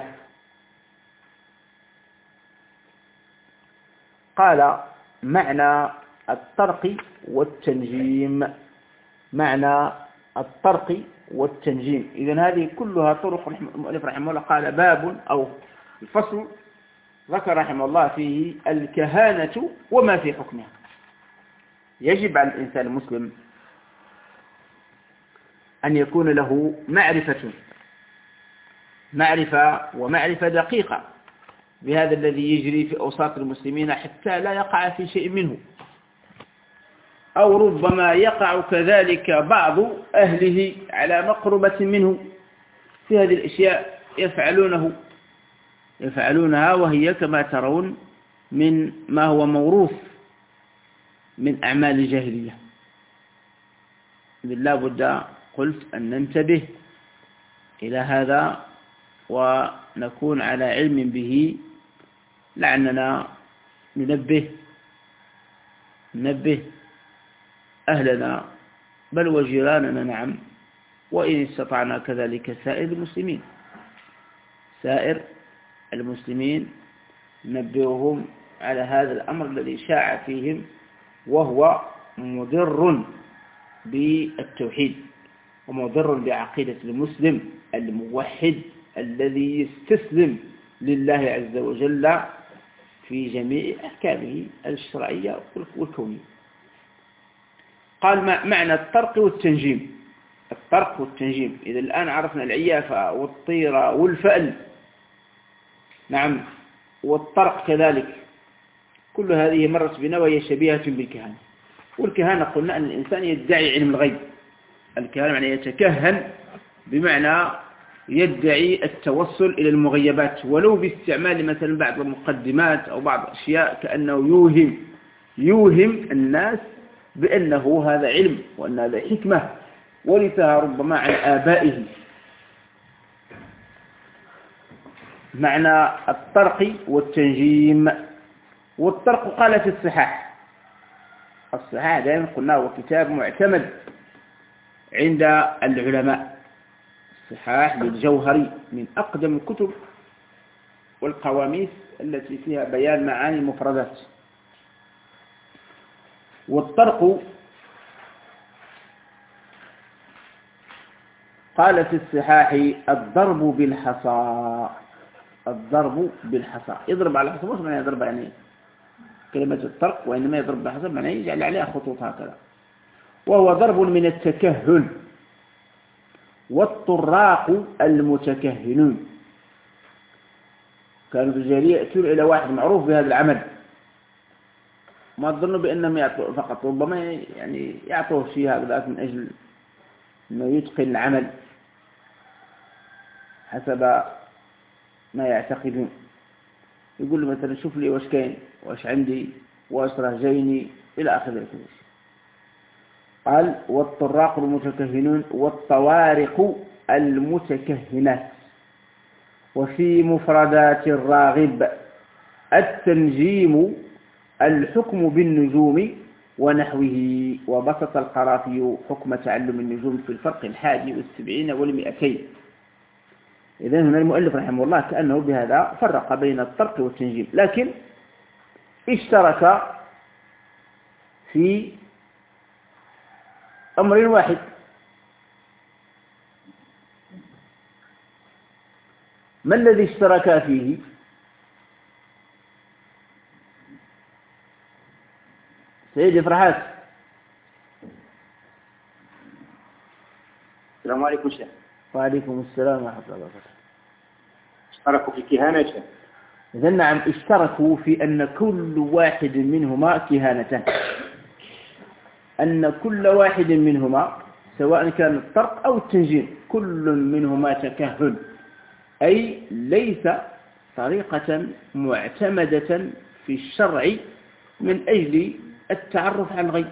قال معنى الطرق والتنجيم، معنى الطرق والتنجيم. إذن هذه كلها طرق. المؤلف رحمه الله قال باب أو الفصل ذكر رحمه الله فيه الكهانة وما في حكمها. يجب على الإنسان المسلم أن يكون له معرفة معرفة ومعرفة دقيقة بهذا الذي يجري في أوساط المسلمين حتى لا يقع في شيء منه، أو ربما يقع كذلك بعض أهله على مقربة منه في هذه الأشياء يفعلونه يفعلونها وهي كما ترون من ما هو موروث من أعمال الجاهلية. لا بد قلت أن ننتبه إلى هذا ونكون على علم به، لعلنا ننبه ننبه أهلنا بل وجيراننا، نعم، وإن استطعنا كذلك سائر المسلمين سائر المسلمين ننبههم على هذا الأمر الذي شاع فيهم، وهو مضر بالتوحيد ومضر بعقيدة المسلم الموحد الذي يستسلم لله عز وجل في جميع أحكامه الشرعية والكونية. قال معنى الطرق والتنجيم. الطرق والتنجيم، إذا الآن عرفنا العيافة والطيرة والفأل، نعم، والطرق كذلك، كل هذه مرت بنا وهي شبيهة بالكهانة. والكهانة قلنا أن الإنسان يدعي علم الغيب. الكهانة معنى يتكهن، بمعنى يدعي التوصل إلى المغيبات، ولو باستعمال مثلا بعض المقدمات أو بعض الأشياء، كأنه يوهم يوهم الناس بأنه هذا علم وأن هذا حكمة ورثها ربما عن آبائه. معنى الطرق والتنجيم. والطرق قال في الصحاح. الصحاح دائما قلنا هو كتاب معتمد عند العلماء. الصحاح للجوهري من أقدم الكتب والقواميس التي فيها بيان معاني المفردات. والطرق قال في الصحاح الضرب بالحصى. الضرب بالحصى، يضرب على الحصى، مش معنى يضرب يعني كلمة الطرق، وإنما يضرب بالحصى معنى يجعل عليها خطوط هكذا، وهو ضرب من التكهن. والطراق المتكهنون كانوا في الجاهلية يأتون إلى واحد معروف بهذا العمل، ما تظنوا بأنهم يعطوا فقط، ربما يعني يعطوه شيء هكذا من أجل أنه يتقن العمل حسب ما يعتقدون. يقول له مثلا شوف لي وش كاين وش عندي وأسره جيني إلى آخر ذلك. قال والطراق المتكهنون والطوارق المتكهنات. وفي مفردات الراغب التنجيم الحكم بالنجوم ونحوه. وبسط القرافي حكم تعلم النجوم في الفرق الحادي والسبعين والمئتين. إذن هنا المؤلف رحمه الله كأنه بهذا فرق بين الطرق والتنجيم، لكن اشترك في أمر واحد. ما الذي اشتركا فيه؟ سيدي فرحات. السلام عليكم شيخ. وعليكم السلام ورحمة الله وبركاته. اشتركوا في كهانة. إذن نعم، اشتركوا في أن كل واحد منهما كهانة، أن كل واحد منهما سواء كان الطرق أو التنجيم كل منهما تكهن، أي ليس طريقة معتمدة في الشرع من أجل التعرف على الغيب،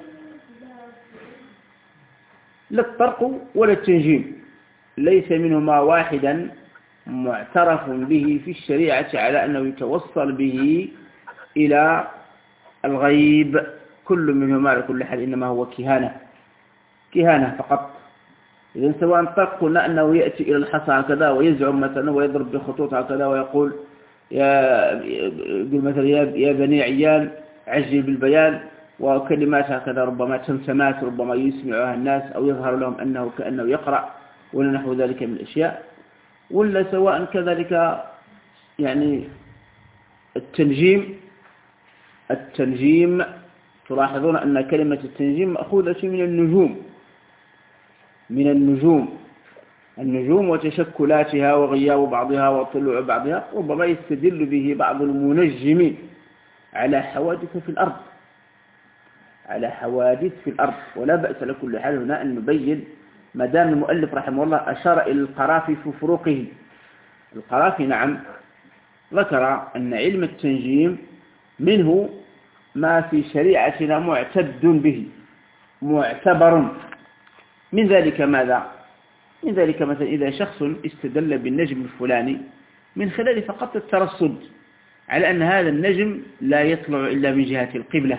لا الطرق ولا التنجيم ليس منهما واحدا معترف به في الشريعة على أنه يتوصل به إلى الغيب. كل منهما على كل حال إنما هو كهانة كهانة فقط. إذن سواء الطرق قلنا أنه يأتي إلى الحصى هكذا ويزعم مثلا ويضرب بخطوط هكذا ويقول يا يقول مثلا يا بني عيال عجل بالبيان، وكلمات هكذا ربما تمسمات ربما يسمعها الناس أو يظهر لهم أنه كأنه يقرأ ولا نحو ذلك من الأشياء. ولا سواء كذلك يعني التنجيم التنجيم تلاحظون أن كلمة التنجيم مأخوذة من النجوم من النجوم النجوم وتشكلاتها وغياب بعضها وطلوع بعضها. ربما يستدل به بعض المنجمين على حوادث في الأرض على حوادث في الأرض ولا بأس لكل حال هنا أن نبين ما دام المؤلف رحمه الله أشار إلى القرافي في فروقه. القرافي نعم ذكر أن علم التنجيم منه ما في شريعتنا معتد به معتبر. من ذلك ماذا؟ من ذلك مثلا إذا شخص استدل بالنجم الفلاني من خلال فقط الترصد على أن هذا النجم لا يطلع إلا من جهة القبلة،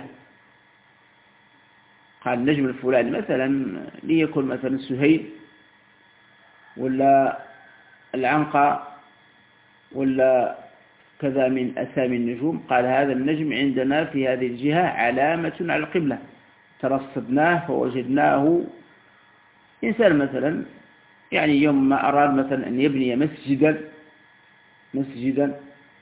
قال النجم الفلاني مثلا ليكن مثلا سهيل ولا العنقى ولا كذا من أسامي النجوم، قال هذا النجم عندنا في هذه الجهة علامة على القبلة، ترصدناه فوجدناه. إنسان مثلا يعني يوم ما أراد مثلا أن يبني مسجدا مسجدا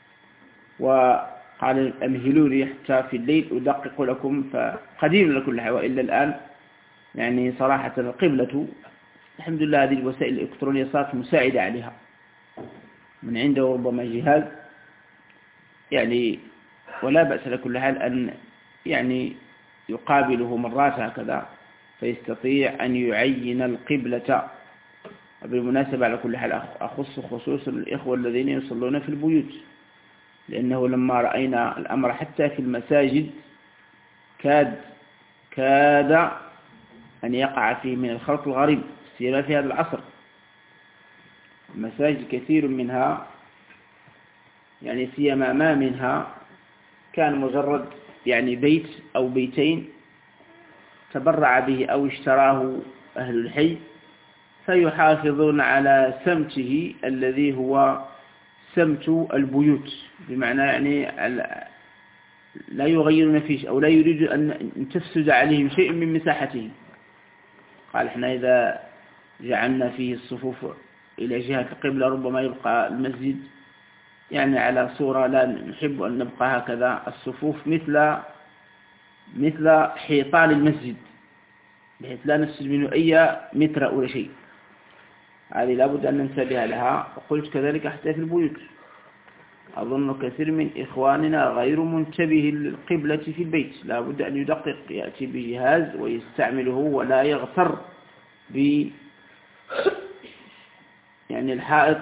وقال أمهلوا لي حتى في الليل أدقق لكم، فقديم لكل حال وإلا الآن يعني صراحة القبلة الحمد لله هذه الوسائل الإلكترونية صارت مساعدة عليها، من عنده ربما جهاز يعني ولا بأس لكل حال أن يعني يقابله مرات هكذا فيستطيع أن يعين القبلة. بالمناسبة على كل حال أخص خصوصا الإخوة الذين يصلون في البيوت، لأنه لما رأينا الأمر حتى في المساجد كاد كاد أن يقع فيه من الخلط الغريب سيما في هذا العصر. المساجد كثير منها يعني سيما ما منها كان مجرد يعني بيت أو بيتين تبرع به أو اشتراه أهل الحي فيحافظون على سمته الذي هو سمت البيوت، بمعنى يعني لا يغيرون فيه أو لا يريد أن تفسد عليهم شيء من مساحتهم. قال احنا إذا جعلنا فيه الصفوف إلى جهة القبلة ربما يبقى المسجد يعني على صورة لا نحب أن نبقى هكذا الصفوف مثل مثل حيطان المسجد بحيث لا نفسد منه أي متر أو شيء. هذه لابد أن ننتبه لها. وقلت كذلك حتى في البيوت أظن كثير من إخواننا غير منتبه للقبلة في البيت، لابد أن يدقق، يأتي بجهاز ويستعمله ولا يغتر ب يعني الحائط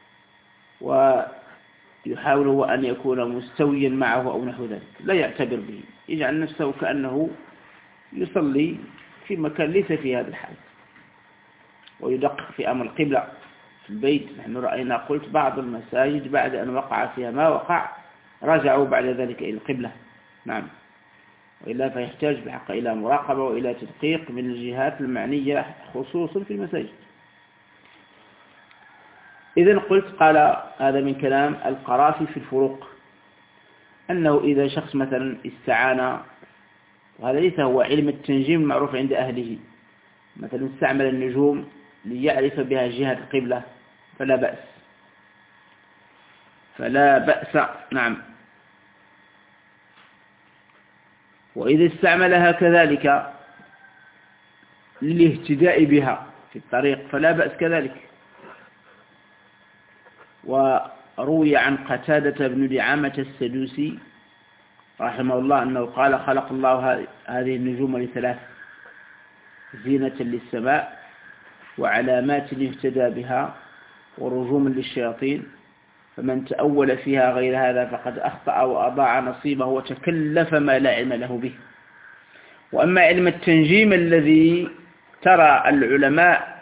ويحاول هو أن يكون مستويا معه أو نحو ذلك، لا يعتبر به، يجعل نفسه كأنه يصلي في مكان ليس في هذا الحال ويدقق في أمر القبلة في البيت. نحن رأينا قلت بعض المساجد بعد أن وقع فيها ما وقع رجعوا بعد ذلك إلى القبلة. نعم، وإلا فيحتاج بحق إلى مراقبة وإلى تدقيق من الجهات المعنية خصوصا في المساجد. إذن قلت قال هذا من كلام القرافي في الفروق أنه إذا شخص مثلا استعان، وهذا ليس هو علم التنجيم المعروف عند أهله، مثلا استعمل النجوم ليعرف بها جهة القبلة فلا بأس، فلا بأس نعم. وإذا استعملها كذلك للاهتداء بها في الطريق فلا بأس كذلك. وروي عن قتادة بن دعامة السدوسي رحمه الله أنه قال: خلق الله هذه النجوم لثلاث: زينة للسماء، وعلامات يهتدى بها، ورجوم للشياطين، فمن تأول فيها غير هذا فقد أخطأ وأضاع نصيبه وتكلف ما لا علم له به. وأما علم التنجيم الذي ترى العلماء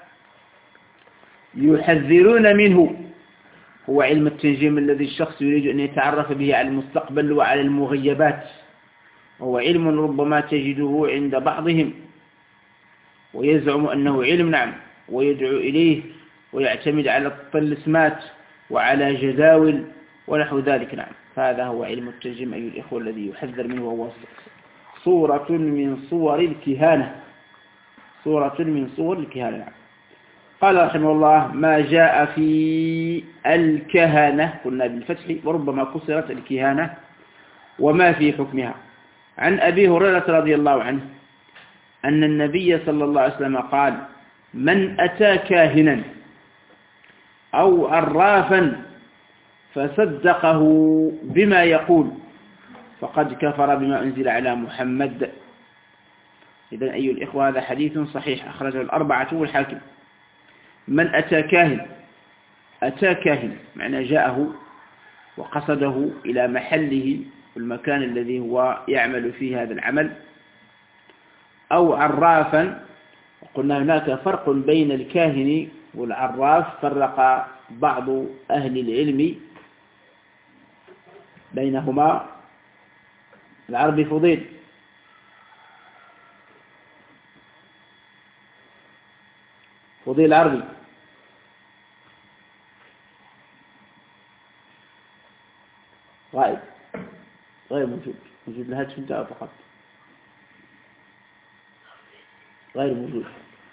يحذرون منه هو علم التنجيم الذي الشخص يريد أن يتعرف به على المستقبل وعلى المغيبات، وهو علم ربما تجده عند بعضهم ويزعم أنه علم نعم، ويدعو إليه ويعتمد على الطلسمات وعلى جداول ونحو ذلك نعم. فهذا هو علم التنجيم أيها الإخوة الذي يحذر منه، وهو صورة من صور الكهانة، صورة من صور الكهانة نعم. قال رحمه الله: ما جاء في الكهانة، قلنا بالفتح وربما كسرت الكهانة، وما في حكمها. عن أبي هريرة رضي الله عنه أن النبي صلى الله عليه وسلم قال: من أتى كاهنا أو عرافا فصدقه بما يقول فقد كفر بما أنزل على محمد. إذن أيها الإخوة هذا حديث صحيح أخرجه الأربعة والحاكم. من أتى كاهن، أتى كاهن معنى جاءه وقصده إلى محله والمكان الذي هو يعمل فيه هذا العمل، أو عرافا. وقلنا هناك فرق بين الكاهن والعراف، فرق بعض أهل العلم بينهما. العربي فضيل، فضيل العربي غائب، غير موجود، موجود الهاتف انتهى فقط، غير موجود.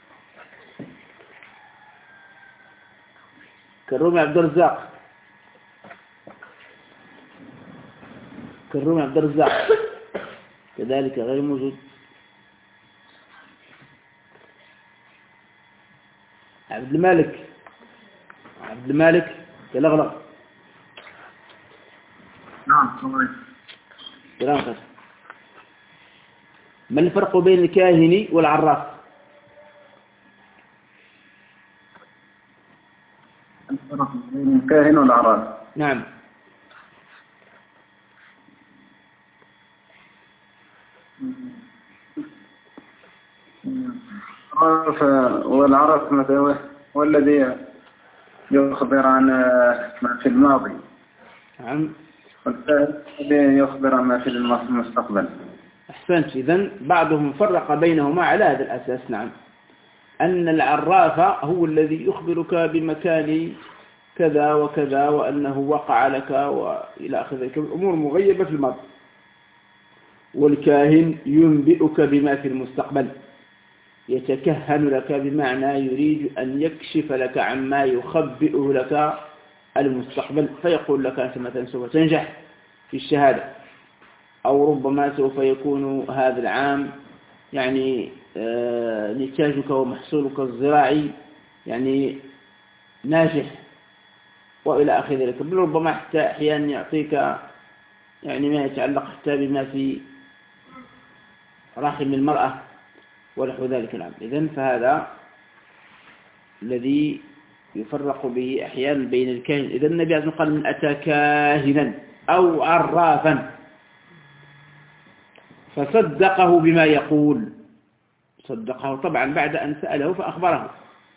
كرومي عبد الرزاق، كرومي عبد الرزاق كذلك غير موجود. عبد المالك، عبد المالك كالأغلق. نعم صحيح. ما الفرق بين الكاهن والعراف؟ الفرق بين الكاهن والعراف نعم. والعرف مثلا هو الذي يخبر عن ما في الماضي. نعم. والذي يخبر عن ما في المستقبل. أحسنت. إذن بعضهم فرق بينهما على هذا الأساس نعم، أن العراف هو الذي يخبرك بمكان كذا وكذا وأنه وقع لك وإلى آخر ذلك الأمور مغيبة في الماضي، والكاهن ينبئك بما في المستقبل، يتكهن لك بمعنى يريد أن يكشف لك عما يخبئه لك المستقبل، فيقول لك أنت مثلا سوف تنجح في الشهادة، أو ربما سوف يكون هذا العام يعني آه نتاجك ومحصولك الزراعي يعني ناجح وإلى آخر ذلك. بل ربما حتى أحيانا يعطيك يعني ما يتعلق حتى بما في رحم المرأة ونحو ذلك العام. إذن فهذا الذي يفرق به أحيانا بين الكاهن. إذن النبي عليه الصلاة والسلام قال: من أتى كاهنا أو عرافا فصدقه بما يقول، صدقه طبعا بعد أن سأله فأخبره،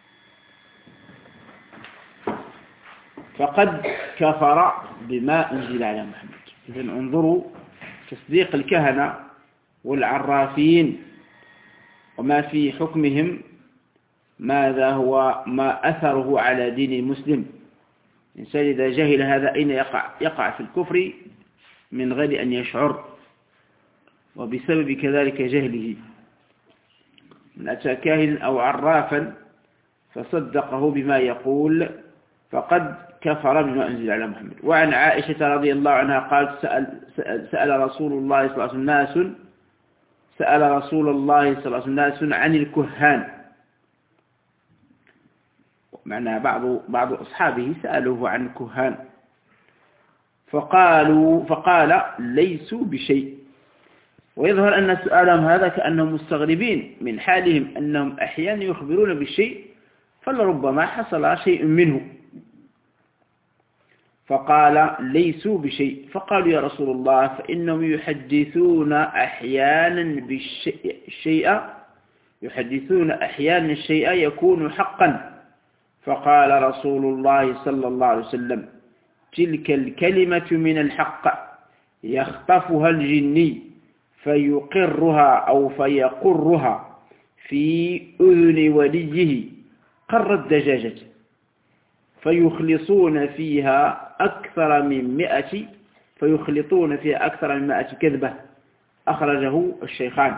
فقد كفر بما أنزل على محمد. إذن انظروا تصديق الكهنة والعرافين وما في حكمهم، ماذا هو ما أثره على دين المسلم. الإنسان إذا جهل هذا أين يقع يقع في الكفر من غير أن يشعر، وبسبب كذلك جهله. من أتى كاهنا أو عرافا فصدقه بما يقول فقد كفر بما أنزل على محمد. وعن عائشة رضي الله عنها قالت سأل, سأل, سأل رسول الله صلى الله عليه وسلم ناس سأل رسول الله صلى الله عليه وسلم ناس عن الكهان، معنى بعض بعض أصحابه سألوه عن الكهان فقالوا فقال ليسوا بشيء. ويظهر أن سؤالهم هذا كأنهم مستغربين من حالهم أنهم أحيانا يخبرون بالشيء فلربما حصل شيء منه، فقال ليسوا بشيء. فقالوا يا رسول الله فإنهم يحدثون أحيانا بالشيء يحدثون أحيانا الشيء يكون حقا. فقال رسول الله صلى الله عليه وسلم تلك الكلمة من الحق يخطفها الجني فيقرها أو فيقرها في أذن وليه قر الدجاجة فيخلصون فيها أكثر من مئة فيخلطون فيها أكثر من مئة كذبة، أخرجه الشيخان.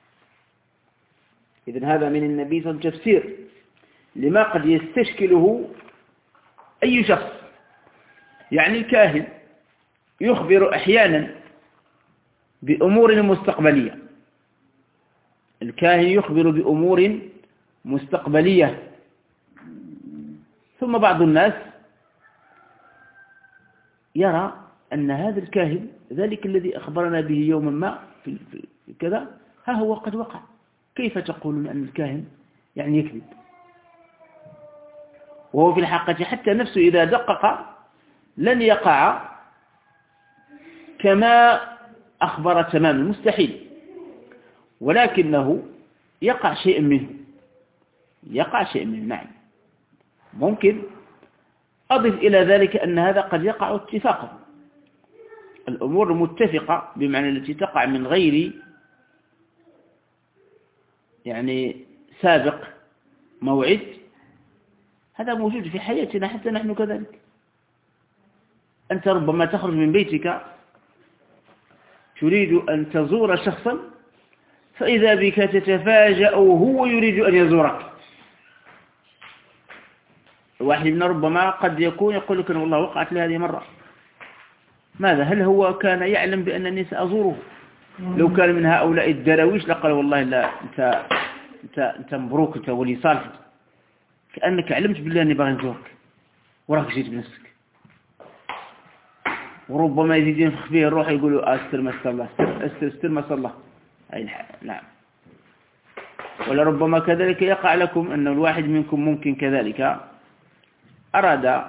إذن هذا من النبي صلى الله عليه وسلم تفسير لما قد يستشكله أي شخص. يعني الكاهن يخبر أحيانا بأمور مستقبلية، الكاهن يخبر بأمور مستقبلية، ثم بعض الناس يرى أن هذا الكاهن ذلك الذي أخبرنا به يوما ما في كذا ها هو قد وقع، كيف تقولون أن الكاهن يعني يكذب؟ وهو في الحقيقة حتى نفسه إذا دقق لن يقع كما أخبر تماما، مستحيل، ولكنه يقع شيء منه يقع شيء منه نعم. ممكن أضف إلى ذلك أن هذا قد يقع اتفاقا، الأمور المتفقة بمعنى التي تقع من غير يعني سابق موعد، هذا موجود في حياتنا حتى نحن كذلك. أنت ربما تخرج من بيتك تريد أن تزور شخصا فإذا بك تتفاجأ وهو يريد أن يزورك. الواحد منا ربما قد يكون يقول لك والله وقعت لي هذه مرة، ماذا؟ هل هو كان يعلم بأنني سأزوره؟ لو كان من هؤلاء الدراويش لقال والله لا أنت أنت أنت مبروك أنت ولي صالح، كأنك علمت بالله أني باغي نزورك وراك جيت بنفسك. وربما يزيد ينفخ فيه الروح يقولوا استر ما استر الله استر استر ما استر الله. أي نعم. ولربما كذلك يقع لكم أن الواحد منكم ممكن كذلك أراد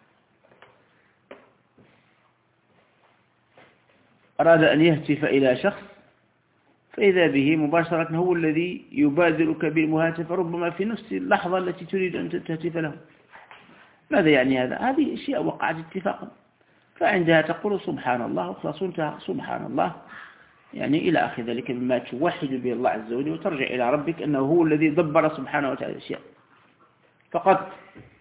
أراد أن يهتف إلى شخص فإذا به مباشرة هو الذي يبادرك بالمهاتفة ربما في نفس اللحظة التي تريد أن تهتف له. ماذا يعني هذا؟ هذه أشياء وقعت اتفاقا، فعندها تقول سبحان الله وخلاص انتهى سبحان الله، يعني إلى آخر ذلك مما توحد به الله عز وجل وترجع إلى ربك أنه هو الذي دبر سبحانه وتعالى الأشياء فقط.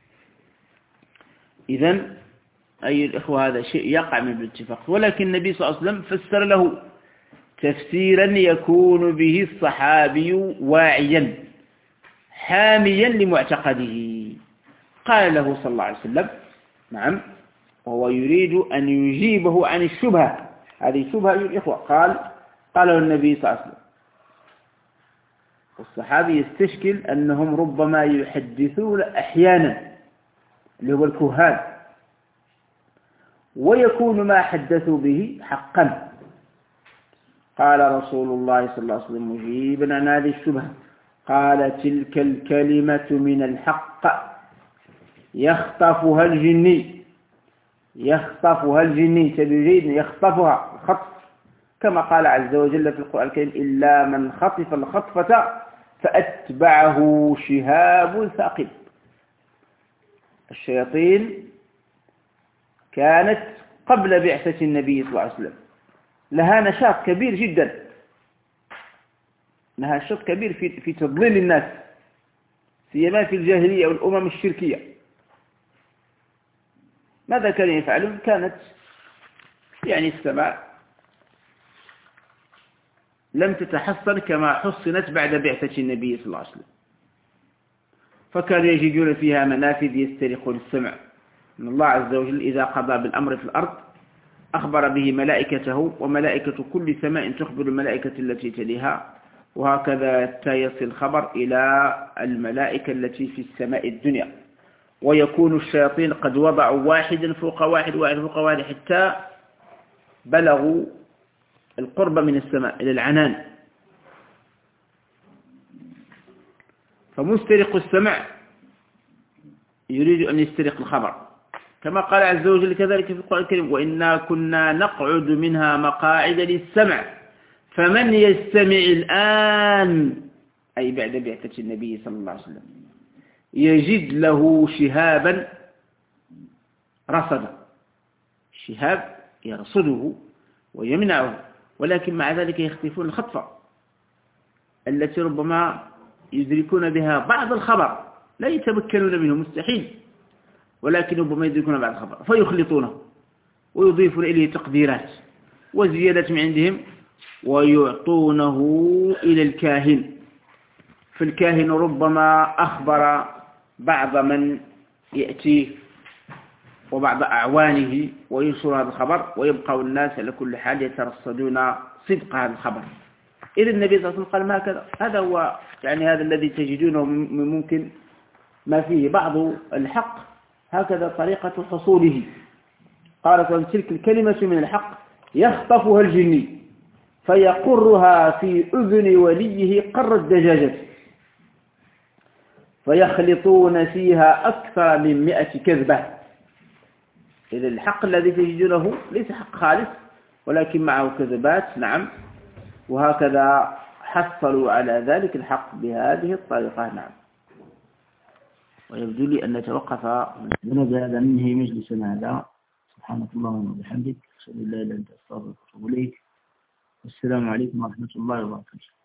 إذن أي الإخوة هذا شيء يقع من الاتفاق، ولكن النبي صلى الله عليه وسلم فسر له تفسيرا يكون به الصحابي واعيا حاميا لمعتقده. قال له صلى الله عليه وسلم نعم وهو يريد أن يجيبه عن الشبهة، هذه شبهة أيها الإخوة. قال قاله النبي صلى الله عليه وسلم والصحابي يستشكل أنهم ربما يحدثون أحيانا اللي هو الكهان ويكون ما حدثوا به حقا. قال رسول الله صلى الله عليه وسلم مجيبا عن هذه الشبهة قال تلك الكلمة من الحق يخطفها الجني يخطفها الجني تبجيد يخطفها خطف كما قال عز وجل في القرآن الكريم إلا من خطف الخطفة فأتبعه شهاب ثاقب. الشياطين كانت قبل بعثة النبي صلى الله عليه وسلم لها نشاط كبير جدا، لها نشاط كبير في في تضليل الناس سيما في الجاهلية والأمم الشركية. ماذا كانوا يفعلون؟ كانت يعني السماء لم تتحصن كما حصنت بعد بعثة النبي صلى الله عليه وسلم، فكانوا يجدون فيها منافذ يسترقون السمع. إن الله عز وجل إذا قضى بالأمر في الأرض أخبر به ملائكته، وملائكة كل سماء تخبر الملائكة التي تليها، وهكذا يصل الخبر إلى الملائكة التي في السماء الدنيا، ويكون الشياطين قد وضعوا واحدا فوق واحد واحد فوق واحد حتى بلغوا القرب من السماء إلى العنان. فمسترق السمع يريد أن يسترق الخبر، كما قال عز وجل كذلك في القرآن الكريم: وإنا كنا نقعد منها مقاعد للسمع فمن يستمع الآن، أي بعد بعثة النبي صلى الله عليه وسلم، يجد له شهابا رصدا. الشهاب يرصده ويمنعه، ولكن مع ذلك يختفون الخطفة التي ربما يدركون بها بعض الخبر، لا يتمكنون منه مستحيل، ولكن ربما يدركون بعض الخبر فيخلطونه ويضيفون إليه تقديرات وزيادة من عندهم ويعطونه إلى الكاهن. فالكاهن ربما أخبر بعض من يأتيه وبعض أعوانه وينشر هذا الخبر، ويبقى الناس على كل حال يترصدون صدق هذا الخبر. إذا النبي صلى الله عليه وسلم قال ما كذا. هذا هو يعني هذا الذي تجدونه ممكن ما فيه بعض الحق، هكذا طريقة حصوله. قالت: تلك الكلمة من الحق يخطفها الجني فيقرها في أذن وليه قر الدجاجة فيخلطون فيها أكثر من مئة كذبة. إذا الحق الذي تجدونه ليس حق خالص، ولكن معه كذبات. نعم، وهكذا حصلوا على ذلك الحق بهذه الطريقة. نعم. ويبدو لي أن نتوقف بهذا ننهي مجلسنا هذا. سبحانك اللهم وبحمدك، أشهد أن لا إله إلا أنت، أستغفرك وأتوب إليك. والسلام عليكم ورحمة الله وبركاته.